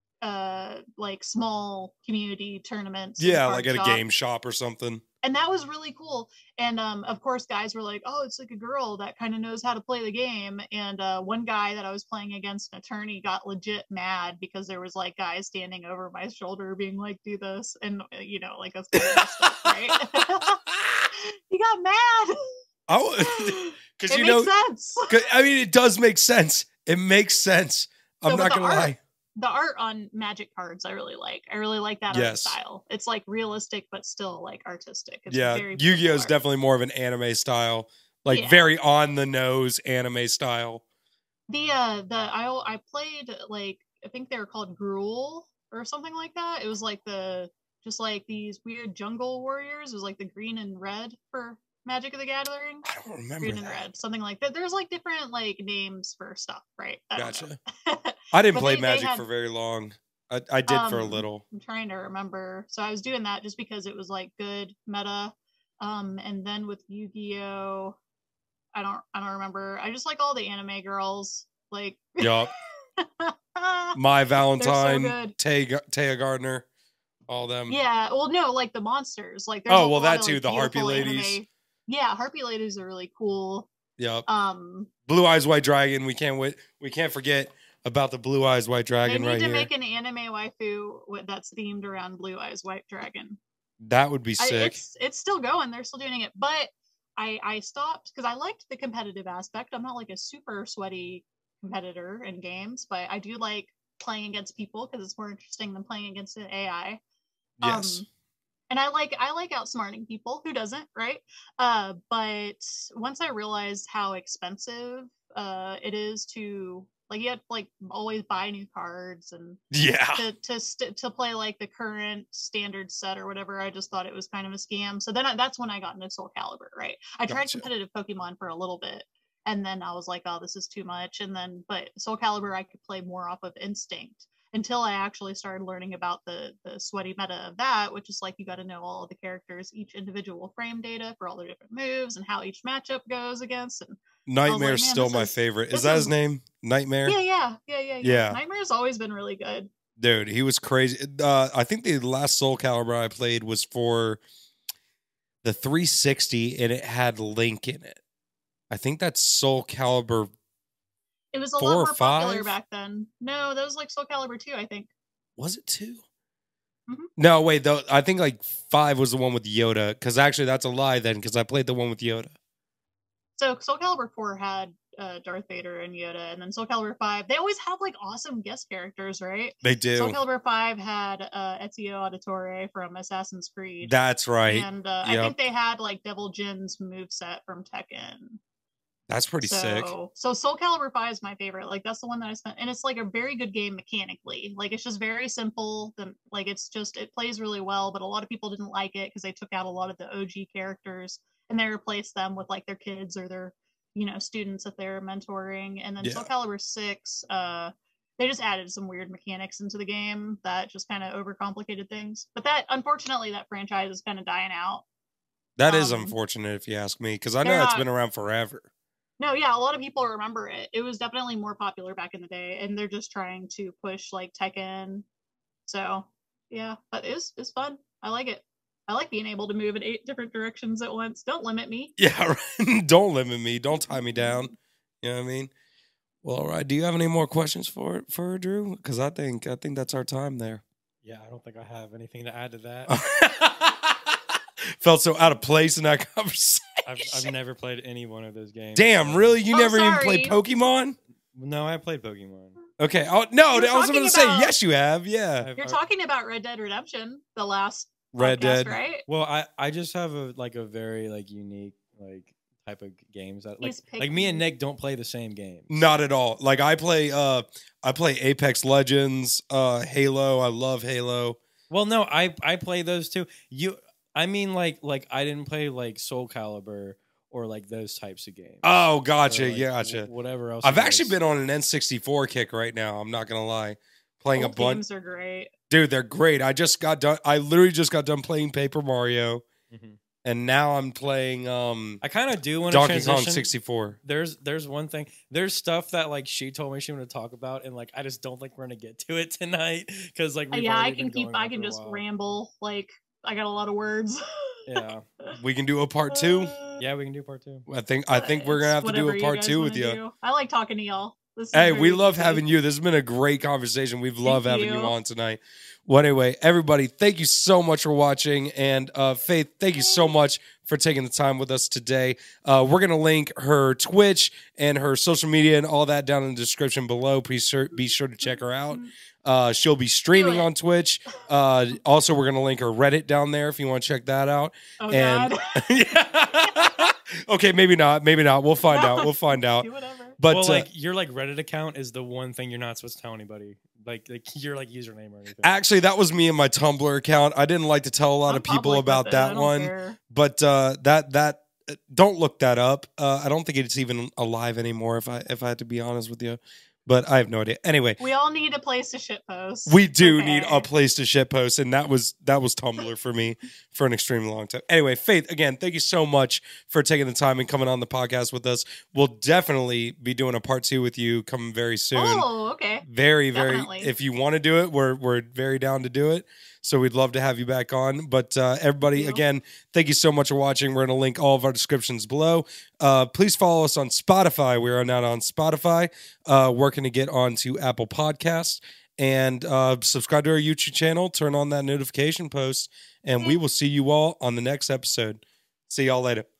uh, like small community tournaments. and Yeah, card like at a shops. game shop or something. And that was really cool. And um, of course, guys were like, "Oh, it's like a girl that kind of knows how to play the game." And uh, one guy that I was playing against, an attorney, got legit mad because there was like guys standing over my shoulder, being like, "Do this," and uh, you know, like that's kind of messed up, right? He got mad. Oh, because It you makes know, sense. 'cause- I mean, it does make sense. It makes sense. I'm No, but not the gonna art- lie. The art on Magic cards, I really like. I really like that art Yes. style. It's like realistic, but still like artistic. It's Yeah, very Yu-Gi-Oh beautiful is art. definitely more of an anime style, like Yeah. very on the nose anime style. The uh the I I played like I think they were called Gruul or something like that. It was like the just like these weird jungle warriors. It was like the green and red for Magic of the Gathering. I don't remember Green that. and red, something like that. There's like different like names for stuff, right? I don't Gotcha. know. I didn't But play they- they Magic had- for very long. I, I did for a Um, little. I'm trying to remember. So I was doing that just because it was like good meta. Um, and then with Yu-Gi-Oh, I don't I don't remember. I just like all the anime girls. Like Yup. My Valentine, good. Taya, Taya Gardner, all them. Yeah, well no, like the monsters. Like there's Oh, a well, lot that of, too, like, the Harpy beautiful ladies. anime. Yeah, Harpy ladies are really cool. Yep. Um Blue Eyes White Dragon. We can't wait. We can't forget about the Blue Eyes White they Dragon need right to here. make an anime waifu wi- that's themed around Blue Eyes White Dragon. That would be I, sick. it's it's still going. They're still doing it, but I I stopped because I liked the competitive aspect. I'm not like a super sweaty competitor in games, but I do like playing against people because it's more interesting than playing against an A I. Yes. Um, and I like I like outsmarting people. Who doesn't, right? Uh, but once I realized how expensive uh it is to like you have to like always buy new cards and Yeah. to to st- to play like the current standard set or whatever. I just thought it was kind of a scam. So then I, that's when I got into Soul Calibur, right? I tried Gotcha. competitive Pokemon for a little bit, and then I was like, oh, this is too much. And then, but Soul Calibur, I could play more off of instinct until I actually started learning about the the sweaty meta of that, which is like you got to know all of the characters, each individual frame data for all their different moves and how each matchup goes against. And Nightmare's man, still this my is- favorite. Is this that his is- name? Nightmare? yeah, yeah, yeah, yeah, yeah. Yeah. Nightmare's always been really good. Dude, he was crazy. Uh, I think the last Soul Calibur I played was for the three sixty, and it had Link in it. I think that's Soul Calibur. It was a Four lot or more popular five? back then. No, that was like Soul Calibur two, I think. Was it 2 Mhm. No, wait. Though I think like five was the one with Yoda. Because actually, that's a lie then. Because I played the one with Yoda. So Soul Calibur four had uh, Darth Vader and Yoda, and then Soul Calibur five, they always have like awesome guest characters, right? They do. Soul Calibur five had uh, Ezio Auditore from Assassin's Creed. That's right. And uh, I Yep. think they had like Devil Jin's moveset from Tekken. That's pretty so, sick. So Soul Calibur five is my favorite. Like that's the one that I spent, and it's like a very good game mechanically. Like it's just very simple. The, like it's just it plays really well. But a lot of people didn't like it because they took out a lot of the O G characters and they replaced them with like their kids or their you know students that they're mentoring. And then Soul Yeah. Calibur six, uh, they just added some weird mechanics into the game that just kind of overcomplicated things. But that unfortunately that franchise is kind of dying out. That is um, unfortunate if you ask me. Because I know they're it's not- been around forever. No, yeah, a lot of people remember it. It was definitely more popular back in the day, and they're just trying to push like Tekken. So yeah, but it's it's fun. I like it. I like being able to move in eight different directions at once. Don't limit me. Yeah, right. Don't limit me. Don't tie me down. You know what I mean? Well, all right. Do you have any more questions for for Drew? Because I think I think that's our time there. Yeah, I don't think I have anything to add to that. Felt so out of place in that conversation. I've, I've never played any one of those games. Damn, really? You Oh, never even played sorry. Pokemon? No, I played Pokemon. Okay. Oh no, You're I was talking going to say about- yes. You have. Yeah. I've- You're I- talking about Red Dead Redemption, the last Red podcast, Dead. right? Well, I I just have a like a very like unique like type of games that like He's like me and picky. Nick don't play the same game. Not at all. Like I play. Uh, I play Apex Legends, uh, Halo. I love Halo. Well, no, I I play those too. You, I mean, like like I didn't play like Soul Calibur or like those types of games. Oh, Or, gotcha. like, yeah, wh- gotcha. Whatever else. I've it actually is. been on an N sixty-four kick right now. I'm not gonna lie, playing Old a bunch. games are great. Dude, they're great. I just got done. I literally just got done playing Paper Mario, Mhm. and now I'm playing um I kind of do want to Donkey transition. Kong sixty-four. There's there's one thing. There's stuff that like she told me she wanted to talk about, and like I just don't think we're gonna get to it tonight because like Uh, we've yeah, I already can been keep. going I on can for a just while. ramble. Like I got a lot of words. Yeah, We can do a part two. Uh, yeah, we can do part two. I think I think we're gonna have It's to do whatever a you part guys two with wanna you. do. I like talking to y'all. This is Hey, very we love easy. having you. This has been a great conversation. We've loved Thank having you you. on tonight. Well, anyway, everybody, thank you so much for watching. And uh, Faith, thank you so much for taking the time with us today. Uh, we're going to link her Twitch and her social media and all that down in the description below. Please sure, be sure to check her out. Uh, she'll be streaming Do it. on Twitch. Uh, also, we're going to link her Reddit down there if you want to check that out. Oh and God. okay, maybe not. Maybe not. We'll find out. We'll find out. Do whatever. But well, uh, like your like Reddit account is the one thing you're not supposed to tell anybody. like like your like username or anything. Actually, that was me and my Tumblr account. I didn't like to tell a lot I'm of people public about with it, I that don't one, care. but uh, that that uh, don't look that up. Uh, I don't think it's even alive anymore. If I if I had to be honest with you, but I have no idea. Anyway, We all need a place to shitpost. we do Okay. need a place to shitpost, and that was that was Tumblr for me for an extremely long time. Anyway, Faith, again, thank you so much for taking the time and coming on the podcast with us. We'll definitely be doing a part two with you coming very soon. Oh, okay. Very, very. Definitely. If you want to do it, we're we're very down to do it. So we'd love to have you back on. But uh, everybody, Thank you. again, thank you so much for watching. We're going to link all of our descriptions below. Uh, please follow us on Spotify. We are now on Spotify, uh, working to get onto Apple Podcasts. And uh, subscribe to our YouTube channel. Turn on that notification post. And we will see you all on the next episode. See y'all later.